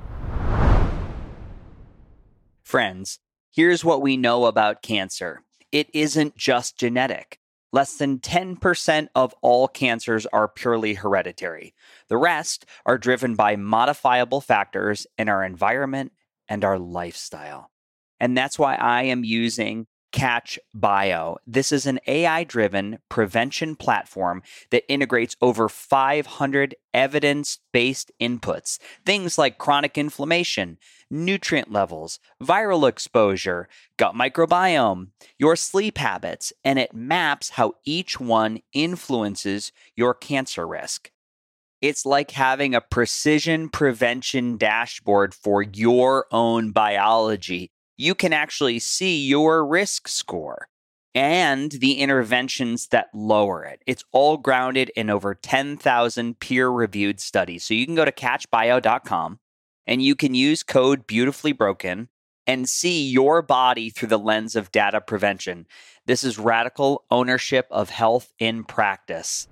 Friends, here's what we know about cancer. It isn't just genetic. Less than ten percent of all cancers are purely hereditary. The rest are driven by modifiable factors in our environment and our lifestyle. And that's why I am using Catch Bio. This is an A I-driven prevention platform that integrates over five hundred evidence-based inputs, things like chronic inflammation, nutrient levels, viral exposure, gut microbiome, your sleep habits, and it maps how each one influences your cancer risk. It's like having a precision prevention dashboard for your own biology. You can actually see your risk score and the interventions that lower it. It's all grounded in over ten thousand peer-reviewed studies. So you can go to catch bio dot com and you can use code Beautifully Broken and see your body through the lens of data prevention. This is radical ownership of health in practice.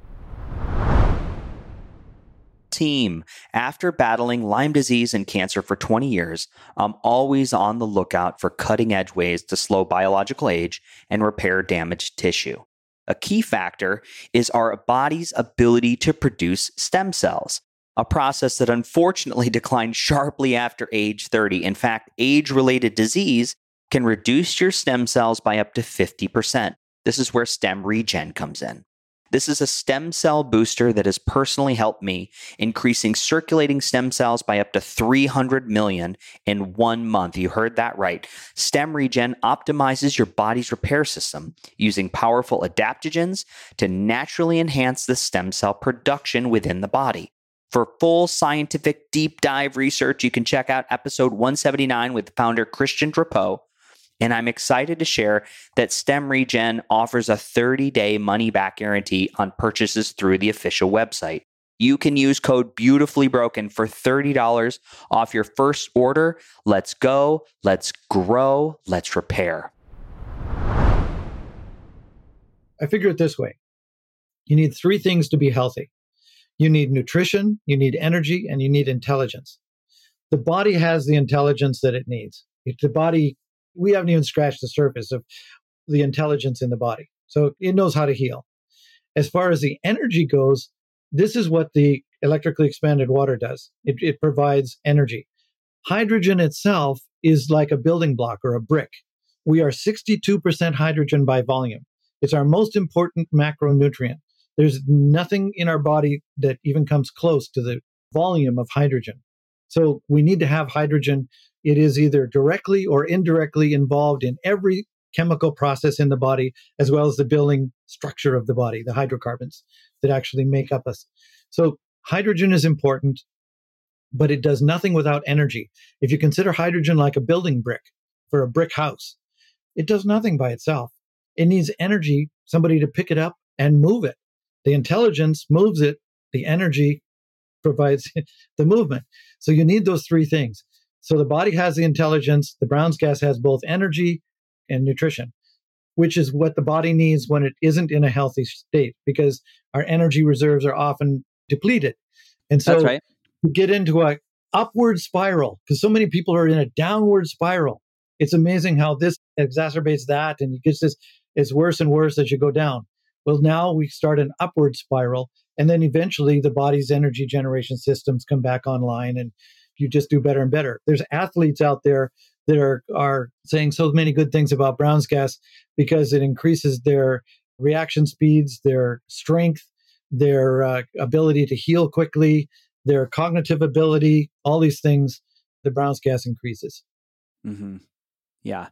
Team, after battling Lyme disease and cancer for twenty years, I'm always on the lookout for cutting-edge ways to slow biological age and repair damaged tissue. A key factor is our body's ability to produce stem cells, a process that unfortunately declines sharply after age thirty. In fact, age-related disease can reduce your stem cells by up to fifty percent. This is where Stem Regen comes in. This is a stem cell booster that has personally helped me, increasing circulating stem cells by up to three hundred million in one month. You heard that right. Stem Regen optimizes your body's repair system using powerful adaptogens to naturally enhance the stem cell production within the body. For full scientific deep dive research, you can check out episode one seventy-nine with founder Christian Drapeau. And I'm excited to share that Stem Regen offers a thirty-day money-back guarantee on purchases through the official website. You can use code Beautifully Broken for thirty dollars off your first order. Let's go, let's grow, let's repair. I figure it this way. You need three things to be healthy. You need nutrition, you need energy, and you need intelligence. The body has the intelligence that it needs. The body, we haven't even scratched the surface of the intelligence in the body. So it knows how to heal. As far as the energy goes, this is what the electrically expanded water does. It, it provides energy. Hydrogen itself is like a building block or a brick. We are sixty-two percent hydrogen by volume. It's our most important macronutrient. There's nothing in our body that even comes close to the volume of hydrogen. So we need to have hydrogen. It is either directly or indirectly involved in every chemical process in the body, as well as the building structure of the body, the hydrocarbons that actually make up us. So hydrogen is important, but it does nothing without energy. If you consider hydrogen like a building brick for a brick house, it does nothing by itself. It needs energy, somebody to pick it up and move it. The intelligence moves it. The energy provides the movement. So you need those three things. So the body has the intelligence. The Brown's gas has both energy and nutrition, which is what the body needs when it isn't in a healthy state, because our energy reserves are often depleted. And so That's right. you get into a upward spiral, because so many people are in a downward spiral. It's amazing how this exacerbates that, and it gets this, it's worse and worse as you go down. Well, now we start an upward spiral, and then eventually the body's energy generation systems come back online, and you just do better and better. There's athletes out there that are, are saying so many good things about Brown's gas because it increases their reaction speeds, their strength, their uh, ability to heal quickly, their cognitive ability, all these things, the Brown's gas increases. Mm-hmm. Yeah.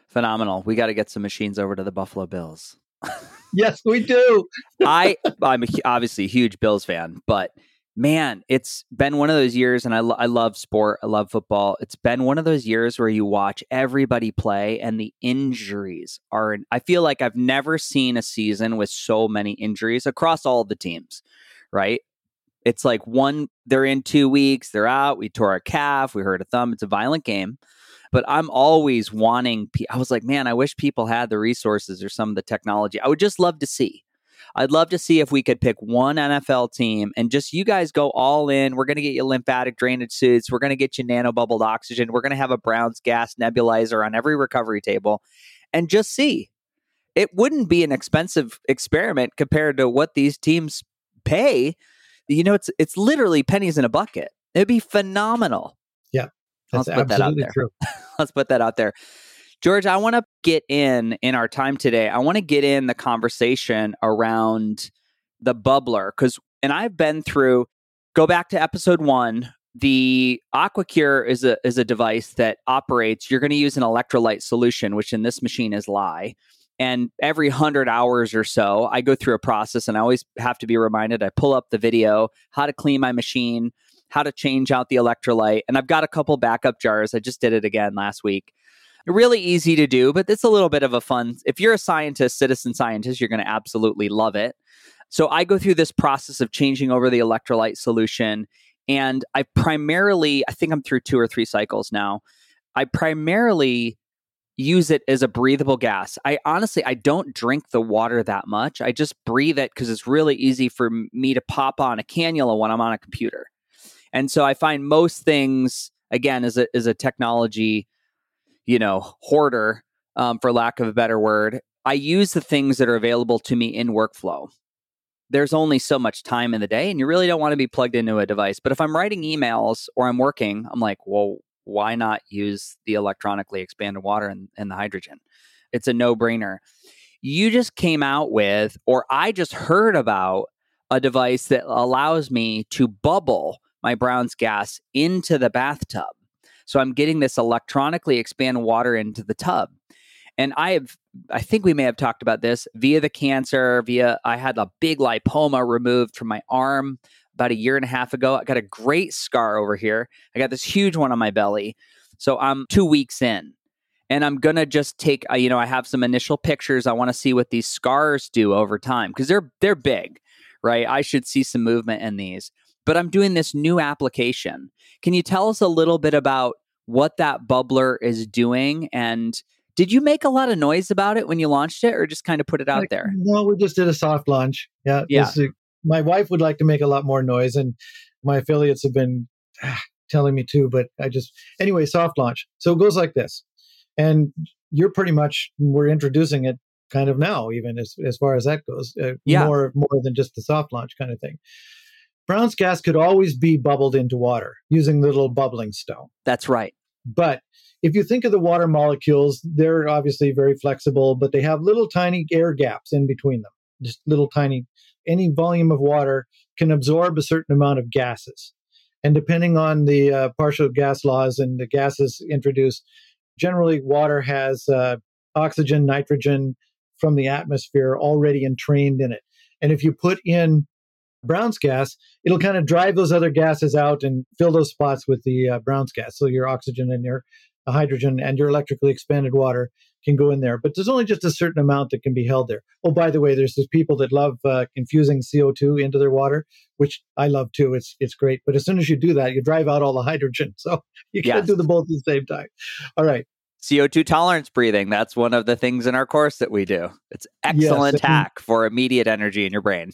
Phenomenal. We got to get some machines over to the Buffalo Bills. Yes, we do. I, I'm a, obviously a huge Bills fan, but man, it's been one of those years, and I, lo- I love sport. I love football. It's been one of those years where you watch everybody play, and the injuries are, I feel like I've never seen a season with so many injuries across all the teams, right? It's like one, they're in two weeks, they're out. We tore a calf, we hurt a thumb. It's a violent game. But I'm always wanting, I was like, man, I wish people had the resources or some of the technology. I would just love to see. I'd love to see if we could pick one N F L team and just you guys go all in. We're going to get you lymphatic drainage suits. We're going to get you nano-bubbled oxygen. We're going to have a Brown's gas nebulizer on every recovery table and just see. It wouldn't be an expensive experiment compared to what these teams pay. You know, it's it's literally pennies in a bucket. It'd be phenomenal. Yeah. That's Let's put that out there. True. Let's put that out there. George, I want to get in, in our time today, I want to get in the conversation around the bubbler. Because, and I've been through, go back to episode one, the AquaCure is a, is a device that operates, you're going to use an electrolyte solution, which in this machine is lye. And every one hundred hours or so, I go through a process, and I always have to be reminded, I pull up the video, how to clean my machine, how to change out the electrolyte. And I've got a couple backup jars. I just did it again last week. Really easy to do, but it's a little bit of a fun. If you're a scientist, citizen scientist, you're going to absolutely love it. So I go through this process of changing over the electrolyte solution. And I primarily, I think I'm through two or three cycles now. I primarily use it as a breathable gas. I honestly, I don't drink the water that much. I just breathe it because it's really easy for me to pop on a cannula when I'm on a computer. And so I find most things, again, as a, as a technology, you know, hoarder, um, for lack of a better word, I use the things that are available to me in workflow. There's only so much time in the day, and you really don't want to be plugged into a device. But if I'm writing emails or I'm working, I'm like, well, why not use the electronically expanded water and, and the hydrogen? It's a no-brainer. You just came out with, or I just heard about, a device that allows me to bubble my Brown's gas into the bathtub. So I'm getting this electronically expand water into the tub. And I have, I think we may have talked about this via the cancer, via, I had a big lipoma removed from my arm about a year and a half ago. I got a great scar over here. I got this huge one on my belly. So I'm two weeks in. And I'm going to just take, uh, you know, I have some initial pictures. I want to see what these scars do over time because they're they're big, right? I should see some movement in these. But I'm doing this new application. Can you tell us a little bit about what that bubbler is doing? And did you make a lot of noise about it when you launched it or just kind of put it out like, there? No, we just did a soft launch. Yeah. Yeah. This, uh, my wife would like to make a lot more noise, and my affiliates have been ah, telling me to, but I just, anyway, soft launch. So it goes like this. And you're pretty much, we're introducing it kind of now, even as, as far as that goes. Uh, Yeah. More, more than just the soft launch kind of thing. Brown's gas could always be bubbled into water using the little bubbling stone. That's right. But if you think of the water molecules, they're obviously very flexible, but they have little tiny air gaps in between them. Just little tiny, any volume of water can absorb a certain amount of gases. And depending on the uh, partial gas laws and the gases introduced, generally water has uh, oxygen, nitrogen from the atmosphere already entrained in it. And if you put in Brown's gas, it'll kind of drive those other gases out and fill those spots with the uh, Brown's gas. So your oxygen and your uh, hydrogen and your electrically expanded water can go in there. But there's only just a certain amount that can be held there. Oh, by the way, there's these people that love uh, infusing C O two into their water, which I love too. It's it's great. But as soon as you do that, you drive out all the hydrogen. So you can't Yes. do them both at the same time. All right. C O two tolerance breathing. That's one of the things in our course that we do. It's excellent Yes. hack for immediate energy in your brain.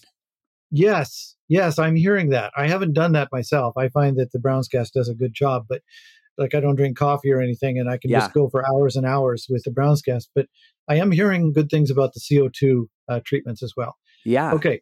Yes, yes, I'm hearing that. I haven't done that myself. I find that the Brown's gas does a good job, but like I don't drink coffee or anything, and I can Yeah. just go for hours and hours with the Brown's gas. But I am hearing good things about the C O two uh, treatments as well. Yeah. Okay,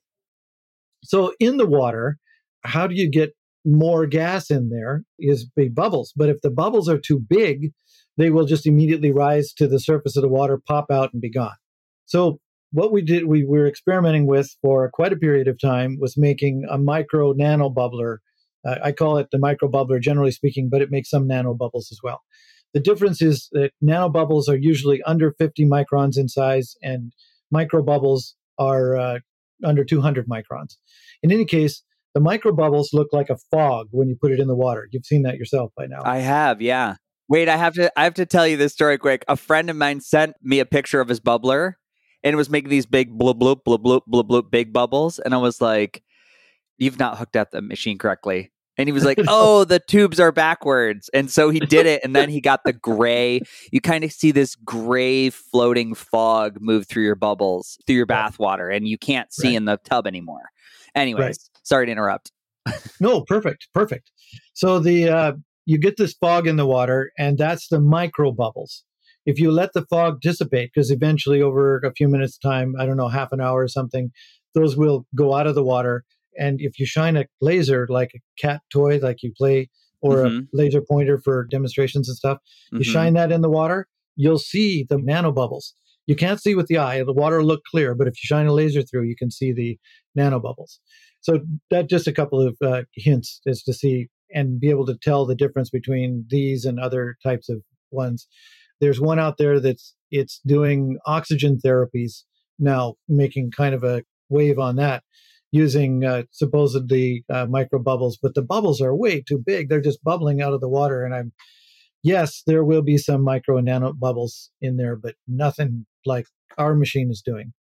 so in the water, how do you get more gas in there? Is big bubbles. But if the bubbles are too big, they will just immediately rise to the surface of the water, pop out, and be gone. So what we did, we were experimenting with for quite a period of time was making a micro nano bubbler. Uh, I call it the micro bubbler, generally speaking, but it makes some nano bubbles as well. The difference is that nanobubbles are usually under fifty microns in size, and microbubbles are uh, under two hundred microns. In any case, the microbubbles look like a fog when you put it in the water. You've seen that yourself by now. I have, yeah. Wait, I have to I have to tell you this story quick. A friend of mine sent me a picture of his bubbler, and it was making these big bloop bloop bloop bloop bloop bloop big bubbles, and I was like, "You've not hooked up the machine correctly." And he was like, "Oh, the tubes are backwards." And so he did it, and then he got the gray. You kind of see this gray floating fog move through your bubbles, through your bath water, and you can't see Right. in the tub anymore. Anyways, Right. sorry to interrupt. No, perfect, perfect. So the uh, you get this fog in the water, and that's the micro bubbles. If you let the fog dissipate, because eventually over a few minutes' time, I don't know, half an hour or something, those will go out of the water. And if you shine a laser, like a cat toy, like you play, or Mhm. a laser pointer for demonstrations and stuff, you Mhm. shine that in the water, you'll see the nano bubbles. You can't see with the eye; the water will look clear, but if you shine a laser through, you can see the nano bubbles. So that just a couple of uh, hints as to see and be able to tell the difference between these and other types of ones. There's one out there that's it's doing oxygen therapies now, making kind of a wave on that, using uh, supposedly uh, micro bubbles, but the bubbles are way too big. They're just bubbling out of the water, and I'm yes, there will be some micro and nano bubbles in there, but nothing like our machine is doing.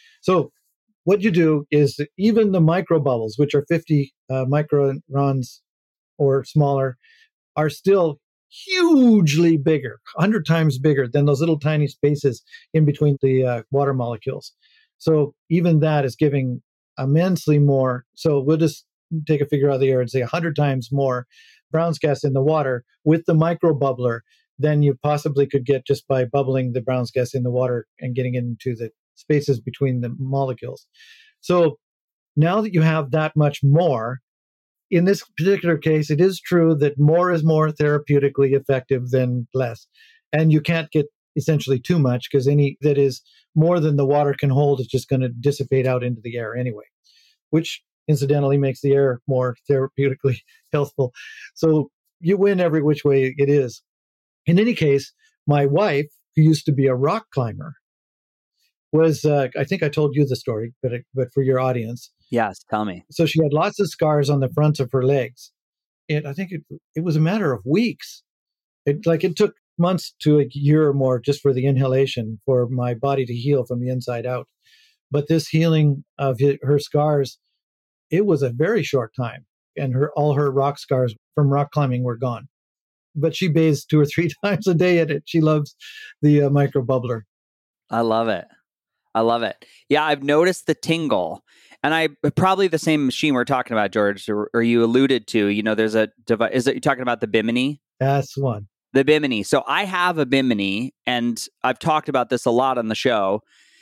So what you do is that even the micro bubbles, which are fifty uh, microns or smaller, are still hugely bigger, one hundred times bigger than those little tiny spaces in between the uh, water molecules. So even that is giving immensely more. So we'll just take a figure out of the air and say one hundred times more Brown's gas in the water with the micro bubbler than you possibly could get just by bubbling the Brown's gas in the water and getting into the spaces between the molecules. So now that you have that much more, in this particular case, it is true that more is more therapeutically effective than less. And you can't get essentially too much because any that is more than the water can hold is just going to dissipate out into the air anyway, which incidentally makes the air more therapeutically healthful. So you win every which way it is. In any case, my wife, who used to be a rock climber, was uh, I think I told you the story, but but for your audience, Yes, tell me. so she had lots of scars on the fronts of her legs. And I think it it was a matter of weeks. It like it took months to a year or more just for the inhalation for my body to heal from the inside out. But this healing of hi- her scars, it was a very short time, and her all her rock scars from rock climbing were gone. But she bathes two or three times a day in it. She loves the uh, micro bubbler. I love it. I love it. Yeah, I've noticed the tingle. And I probably the same machine we're talking about, George, or, or you alluded to. You know, there's a device. Is it you're talking about the Bimini? That's one. The Bimini. So I have a Bimini, and I've talked about this a lot on the show.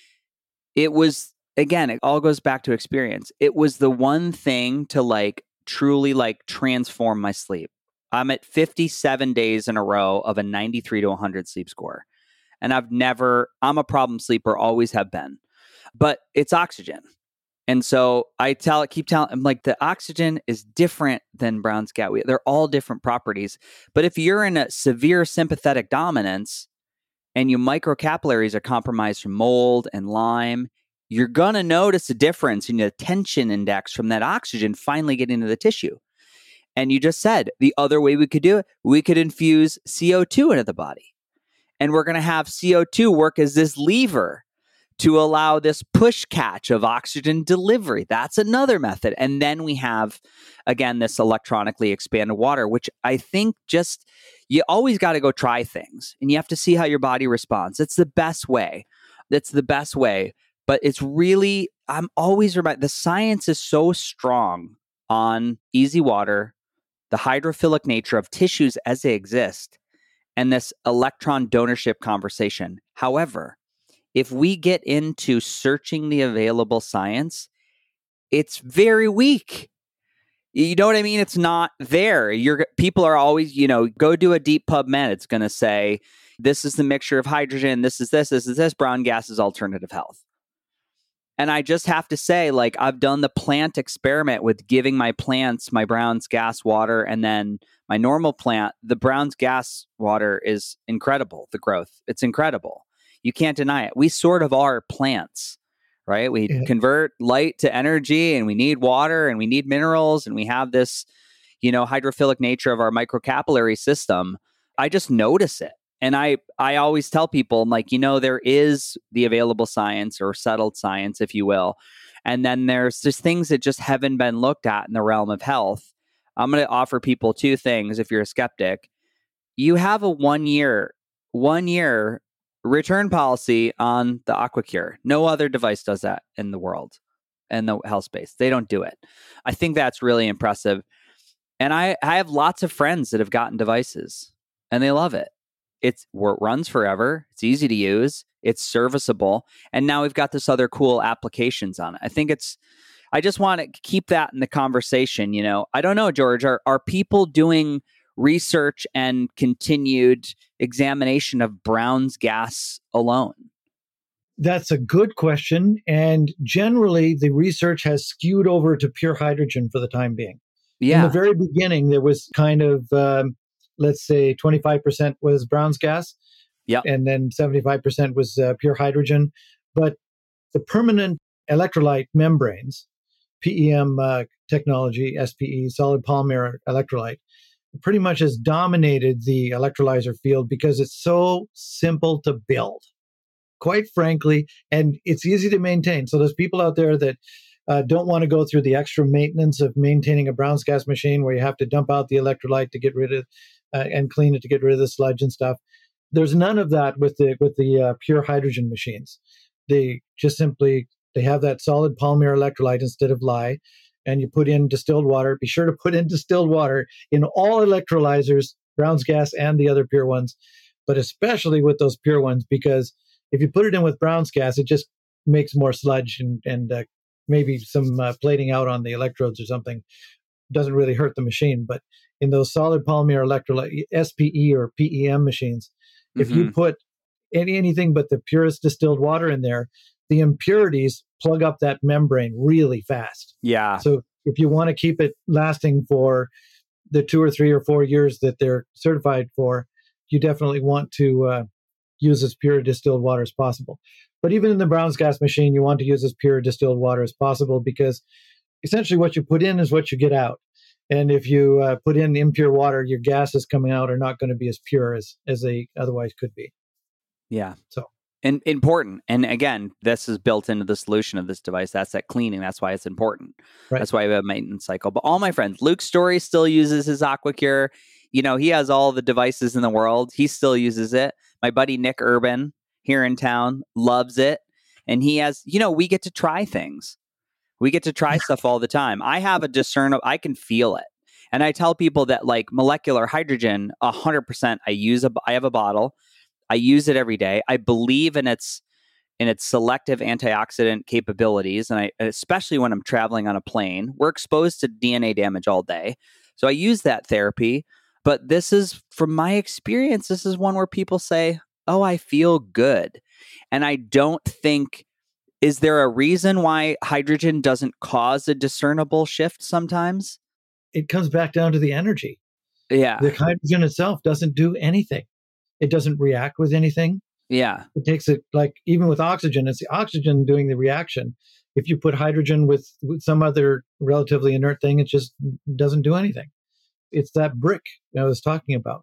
It was again, it all goes back to experience. It was the one thing to like truly like transform my sleep. I'm at fifty-seven days in a row of a ninety-three to one hundred sleep score. And I've never, I'm a problem sleeper, always have been. But it's oxygen. And so I tell, keep telling, I'm like, the oxygen is different than Brown's gas. We- They're all different properties. But if you're in a severe sympathetic dominance and your microcapillaries are compromised from mold and Lyme, you're going to notice a difference in the tension index from that oxygen finally getting to the tissue. And you just said the other way we could do it, we could infuse C O two into the body. And we're going to have C O two work as this lever to allow this push catch of oxygen delivery. That's another method. And then we have, again, this electronically expanded water, which I think just, you always got to go try things and you have to see how your body responds. It's the best way. That's the best way. But it's really, I'm always reminded, the science is so strong on easy water, the hydrophilic nature of tissues as they exist, and this electron donorship conversation. However, if we get into searching the available science, it's very weak. You know what I mean? It's not there. You're people are always, you know, go do a deep PubMed. It's going to say, this is the mixture of hydrogen. This is this, this is this. Brown gas is alternative health. And I just have to say, like, I've done the plant experiment with giving my plants my Brown's gas water and then my normal plant, the Brown's gas water is incredible. The growth, it's incredible. You can't deny it. We sort of are plants, right? We Yeah. convert light to energy, and we need water, and we need minerals, and we have this, you know, hydrophilic nature of our microcapillary system. I just notice it. And I, I always tell people, I'm like, you know, there is the available science or settled science, if you will. And then there's just things that just haven't been looked at in the realm of health. I'm going to offer people two things if you're a skeptic. You have a one year, one year return policy on the AquaCure. No other device does that in the world, in the health space. They don't do it. I think that's really impressive. And I, I have lots of friends that have gotten devices and they love it. It's where it runs forever. It's easy to use. It's serviceable. And now we've got this other cool applications on it. I think it's, I just want to keep that in the conversation. You know, I don't know, George, are, are people doing research and continued examination of Brown's gas alone? That's a good question. And generally, the research has skewed over to pure hydrogen for the time being. Yeah. In the very beginning, there was kind of, um, let's say, twenty-five percent was Brown's gas. Yeah. And then seventy-five percent was uh, pure hydrogen. But the permanent electrolyte membranes, P E M uh, technology, S P E, solid polymer electrolyte, pretty much has dominated the electrolyzer field because it's so simple to build, quite frankly, and it's easy to maintain. So there's people out there that uh, don't want to go through the extra maintenance of maintaining a Brown's gas machine where you have to dump out the electrolyte to get rid of uh, and clean it to get rid of the sludge and stuff. There's none of that with the with the uh, pure hydrogen machines. They just simply they have that solid polymer electrolyte instead of lye, and you put in distilled water. Be sure to put in distilled water in all electrolyzers, Brown's gas and the other pure ones, but especially with those pure ones, because if you put it in with Brown's gas, it just makes more sludge and, and uh, maybe some uh, plating out on the electrodes or something. Doesn't really hurt the machine. But in those solid polymer electrolyte, S P E or P E M machines, mm-hmm. if you put any, anything but the purest distilled water in there, the impurities plug up that membrane really fast. Yeah. So if you want to keep it lasting for the two or three or four years that they're certified for, you definitely want to uh, use as pure distilled water as possible. But even in the Brown's gas machine, you want to use as pure distilled water as possible because essentially what you put in is what you get out. And if you uh, put in impure water, your gases coming out are not going to be as pure as, as they otherwise could be. Yeah. So. And important. And again, this is built into the solution of this device. That's that cleaning. That's why it's important. Right. That's why we have a maintenance cycle. But all my friends, Luke Story still uses his AquaCure. You know, he has all the devices in the world. He still uses it. My buddy Nick Urban here in town loves it. And he has, you know, we get to try things. We get to try stuff all the time. I have a discernible, I can feel it. And I tell people that like molecular hydrogen, one hundred percent, I use a, I have a bottle. I use it every day. I believe in its in its selective antioxidant capabilities, and I especially when I'm traveling on a plane, we're exposed to D N A damage all day. So I use that therapy. But this is, from my experience, this is one where people say, "Oh, I feel good," and I don't think. Is there a reason why hydrogen doesn't cause a discernible shift sometimes? It comes back down to the energy. Yeah, the hydrogen itself doesn't do anything. It doesn't react with anything. Yeah. It takes it, like, even with oxygen, it's the oxygen doing the reaction. If you put hydrogen with, with some other relatively inert thing, it just doesn't do anything. It's that brick I was talking about.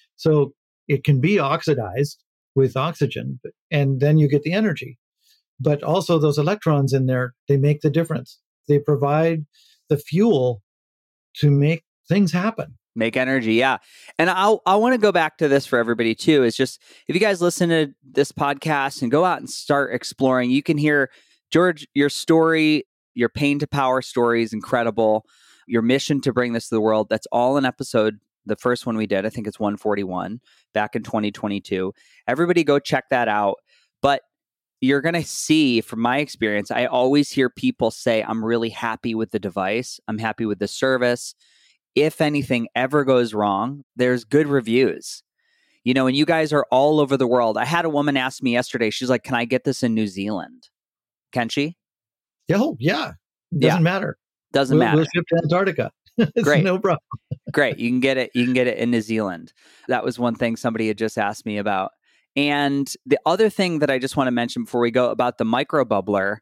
So it can be oxidized with oxygen, and then you get the energy. But also those electrons in there, they make the difference. They provide the fuel to make things happen. Make energy, yeah. And I'll, I want to go back to this for everybody too. It's just, if you guys listen to this podcast and go out and start exploring, you can hear, George, your story, your pain to power story is incredible. Your mission to bring this to the world, that's all in episode, the first one we did, I think it's one forty-one, back in twenty twenty-two. Everybody go check that out. But you're going to see, from my experience, I always hear people say, I'm really happy with the device. I'm happy with the service. If anything ever goes wrong, there's good reviews. You know, and you guys are all over the world. I had a woman ask me yesterday, she's like, can I get this in New Zealand? Can she? Oh, yeah. Doesn't yeah. matter. Doesn't we'll, matter. We'll ship to Antarctica. It's Great. no problem. Great. You can get it. You can get it in New Zealand. That was one thing somebody had just asked me about. And the other thing that I just want to mention before we go about the micro bubbler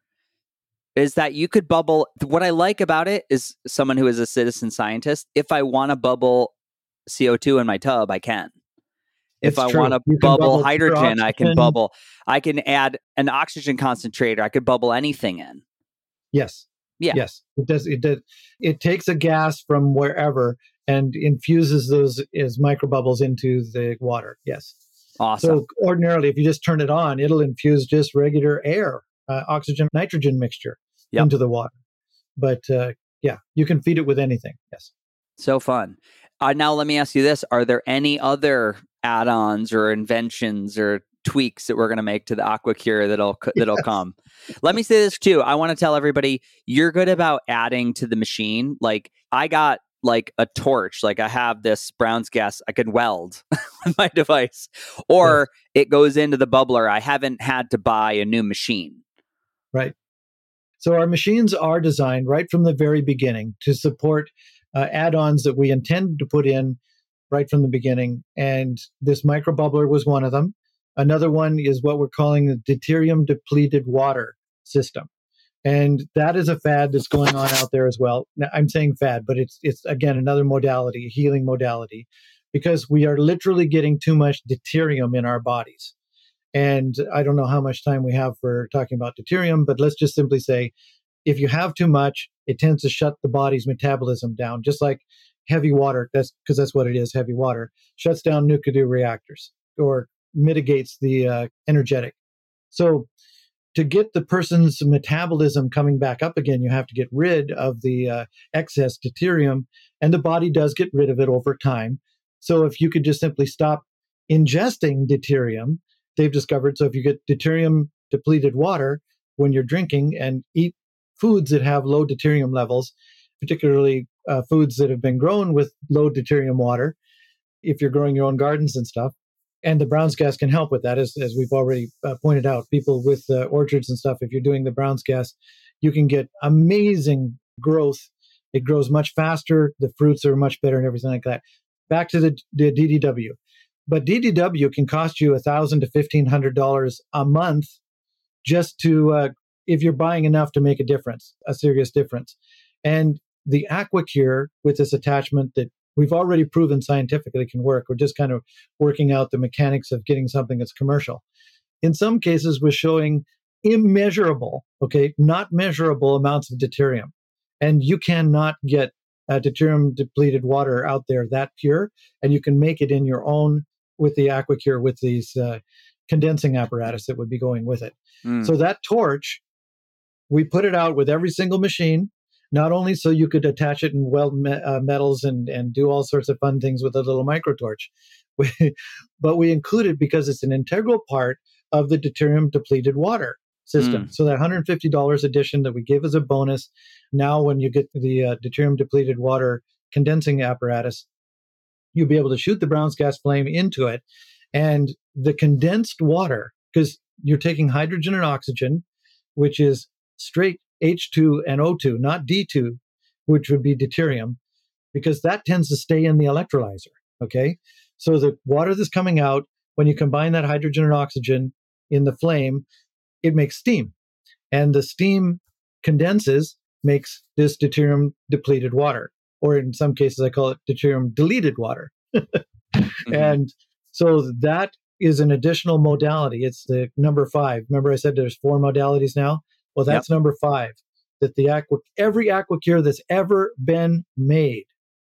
is that you could bubble. What I like about it is, someone who is a citizen scientist, if I want to bubble C O two in my tub, I can. If It's I true. want to You can bubble bubble pure hydrogen, I can oxygen. bubble. I can add an oxygen concentrator. I could bubble anything in. Yes. Yeah. Yes. It does. It does. It takes a gas from wherever and infuses those as microbubbles into the water. Yes. Awesome. So ordinarily, if you just turn it on, it'll infuse just regular air, uh, oxygen, nitrogen mixture Yep. into the water. But uh, yeah, you can feed it with anything. Yes. So fun. Uh, now, let me ask you this. Are there any other add-ons or inventions or tweaks that we're going to make to the AquaCure that'll that'll Yes. come? Let me say this too. I want to tell everybody, you're good about adding to the machine. Like, I got like a torch. Like, I have this Brown's gas I could weld with my device, or yes. It goes into the bubbler. I haven't had to buy a new machine. Right. So our machines are designed right from the very beginning to support uh, add-ons that we intended to put in right from the beginning. And this microbubbler was one of them. Another one is what we're calling the deuterium depleted water system. And that is a fad that's going on out there as well. Now, I'm saying fad, but it's, it's again, another modality, a healing modality, because we are literally getting too much deuterium in our bodies. And I don't know how much time we have for talking about deuterium, but let's just simply say, if you have too much, it tends to shut the body's metabolism down, just like heavy water. That's because that's what it is. Heavy water shuts down nuclear reactors or mitigates the uh, energetic. So to get the person's metabolism coming back up again, you have to get rid of the uh, excess deuterium, and the body does get rid of it over time. So if you could just simply stop ingesting deuterium, they've discovered, so if you get deuterium depleted water when you're drinking and eat foods that have low deuterium levels, particularly uh, foods that have been grown with low deuterium water, if you're growing your own gardens and stuff. And the Brown's gas can help with that, as, as we've already uh, pointed out. People with uh, orchards and stuff, if you're doing the Brown's gas, you can get amazing growth. It grows much faster. The fruits are much better and everything like that. Back to the, the D D W. But D D W can cost you one thousand dollars to fifteen hundred dollars a month just to, uh, if you're buying enough to make a difference, a serious difference. And the AquaCure, with this attachment that we've already proven scientifically can work, we're just kind of working out the mechanics of getting something that's commercial. In some cases, we're showing immeasurable, okay, not measurable amounts of deuterium. And you cannot get uh, deuterium depleted water out there that pure, and you can make it in your own with the AquaCure, with these uh, condensing apparatus that would be going with it. Mm. So that torch, we put it out with every single machine, not only so you could attach it and weld me- uh, metals and, and do all sorts of fun things with a little microtorch, we, but we include it because it's an integral part of the deuterium depleted water system. Mm. So that one hundred fifty dollars addition that we give as a bonus, now when you get the uh, deuterium depleted water condensing apparatus, you'll be able to shoot the Brown's gas flame into it. And the condensed water, because you're taking hydrogen and oxygen, which is straight H two and O two, not D two, which would be deuterium, because that tends to stay in the electrolyzer, okay? So the water that's coming out, when you combine that hydrogen and oxygen in the flame, it makes steam. And the steam condenses, makes this deuterium depleted water. Or in some cases, I call it deuterium deleted water. mm-hmm. And so that is an additional modality. It's the number five. Remember I said there's four modalities now? Well, that's yep. number five. That the aqua, every AquaCure that's ever been made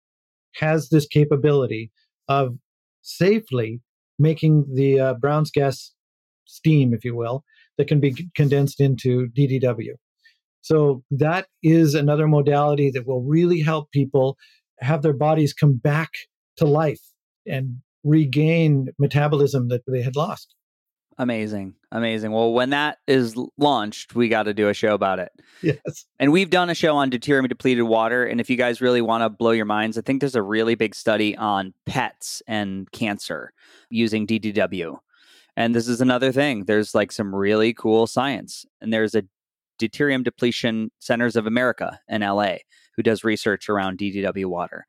has this capability of safely making the uh, Brown's gas steam, if you will, that can be condensed into D D W. So that is another modality that will really help people have their bodies come back to life and regain metabolism that they had lost. Amazing. Amazing. Well, when that is launched, we got to do a show about it. Yes. And we've done a show on deuterium depleted water. And if you guys really want to blow your minds, I think there's a really big study on pets and cancer using D D W. And this is another thing. There's like some really cool science. And there's a Deuterium Depletion Centers of America in L A, who does research around D D W water.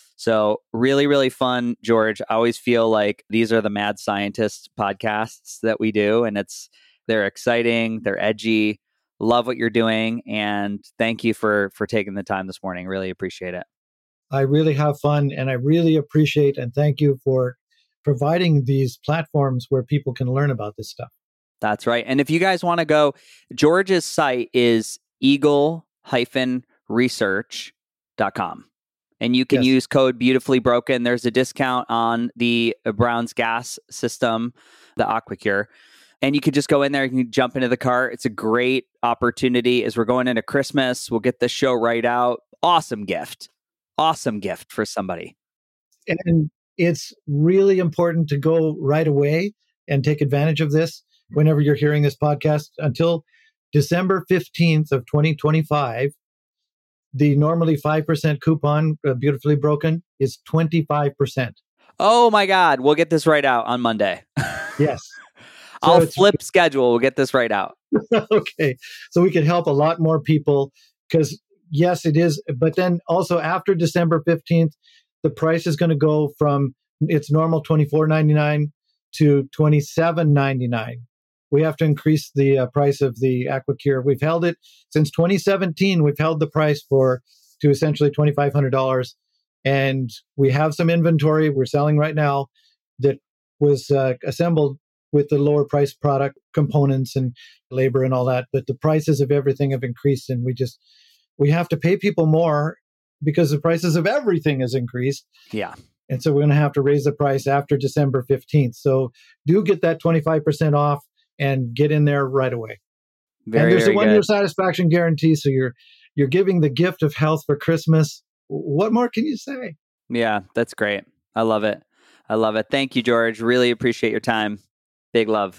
So really, really fun, George. I always feel like these are the mad scientists podcasts that we do, and it's they're exciting, they're edgy. Love what you're doing, and thank you for for taking the time this morning. Really appreciate it. I really have fun, and I really appreciate and thank you for providing these platforms where people can learn about this stuff. That's right. And if you guys want to go, George's site is eagle dash research dot com. And you can yes. use code Beautifully Broken. There's a discount on the Brown's gas system, the AquaCure. And you can just go in there, you can jump into the cart. It's a great opportunity as we're going into Christmas. We'll get the show right out. Awesome gift. Awesome gift for somebody. And it's really important to go right away and take advantage of this whenever you're hearing this podcast. Until December fifteenth of twenty twenty-five, the normally five percent coupon, uh, Beautifully Broken, is twenty-five percent. Oh my God. We'll get this right out on Monday. Yes. So I'll flip schedule. We'll get this right out. Okay. So we can help a lot more people because, yes, it is. But then also after December fifteenth, the price is going to go from its normal twenty-four ninety-nine to twenty-seven ninety-nine. We have to increase the uh, price of the AquaCure. We've held it since twenty seventeen. We've held the price for to essentially twenty-five hundred dollars. And we have some inventory we're selling right now that was uh, assembled with the lower price product components and labor and all that. But the prices of everything have increased, and we just, we have to pay people more because the prices of everything has increased. Yeah. And so we're going to have to raise the price after December fifteenth. So do get that twenty-five percent off and get in there right away. Very, and there's very a one-year good. satisfaction guarantee. So you're you're giving the gift of health for Christmas. What more can you say? Yeah, that's great. I love it. I love it. Thank you, George. Really appreciate your time. Big love.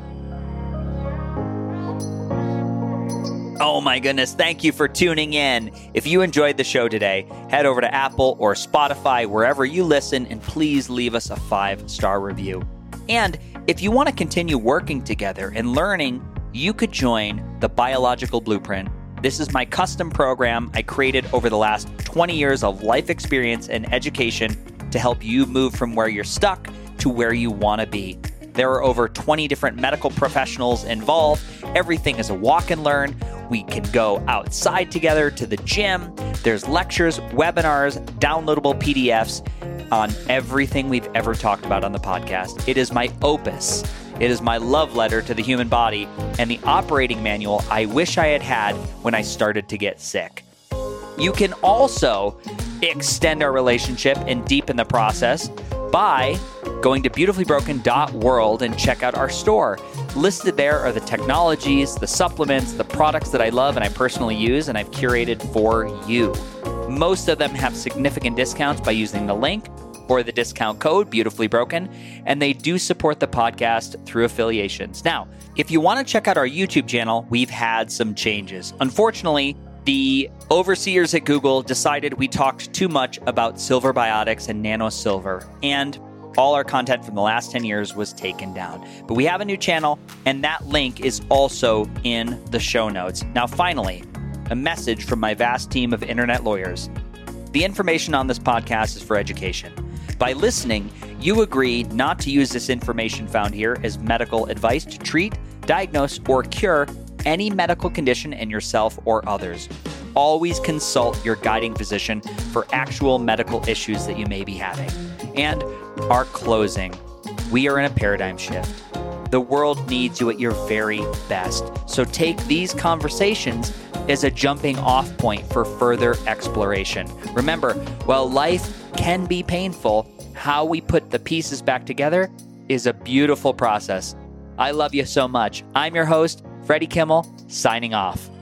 Oh my goodness, thank you for tuning in. If you enjoyed the show today, head over to Apple or Spotify, wherever you listen, and please leave us a five-star review. And if you want to continue working together and learning, you could join the Biological Blueprint. This is my custom program I created over the last twenty years of life experience and education to help you move from where you're stuck to where you want to be. There are over twenty different medical professionals involved. Everything is a walk and learn. We can go outside together to the gym. There's lectures, webinars, downloadable P D Fs on everything we've ever talked about on the podcast. It is my opus. It is my love letter to the human body and the operating manual I wish I had had when I started to get sick. You can also extend our relationship and deepen the process by going to beautifully broken dot world and check out our store. Listed there are the technologies, the supplements, the products that I love and I personally use and I've curated for you. Most of them have significant discounts by using the link or the discount code Beautifully Broken, and they do support the podcast through affiliations. Now, if you want to check out our YouTube channel, we've had some changes. Unfortunately, the overseers at Google decided we talked too much about silver biotics and nano silver, and all our content from the last ten years was taken down. But we have a new channel, and that link is also in the show notes. Now, finally, a message from my vast team of internet lawyers. The information on this podcast is for education. By listening, you agree not to use this information found here as medical advice to treat, diagnose, or cure any medical condition in yourself or others. Always consult your guiding physician for actual medical issues that you may be having. And our closing, we are in a paradigm shift. The world needs you at your very best. So take these conversations as a jumping off point for further exploration. Remember, while life can be painful, how we put the pieces back together is a beautiful process. I love you so much. I'm your host, Freddie Kimmel, signing off.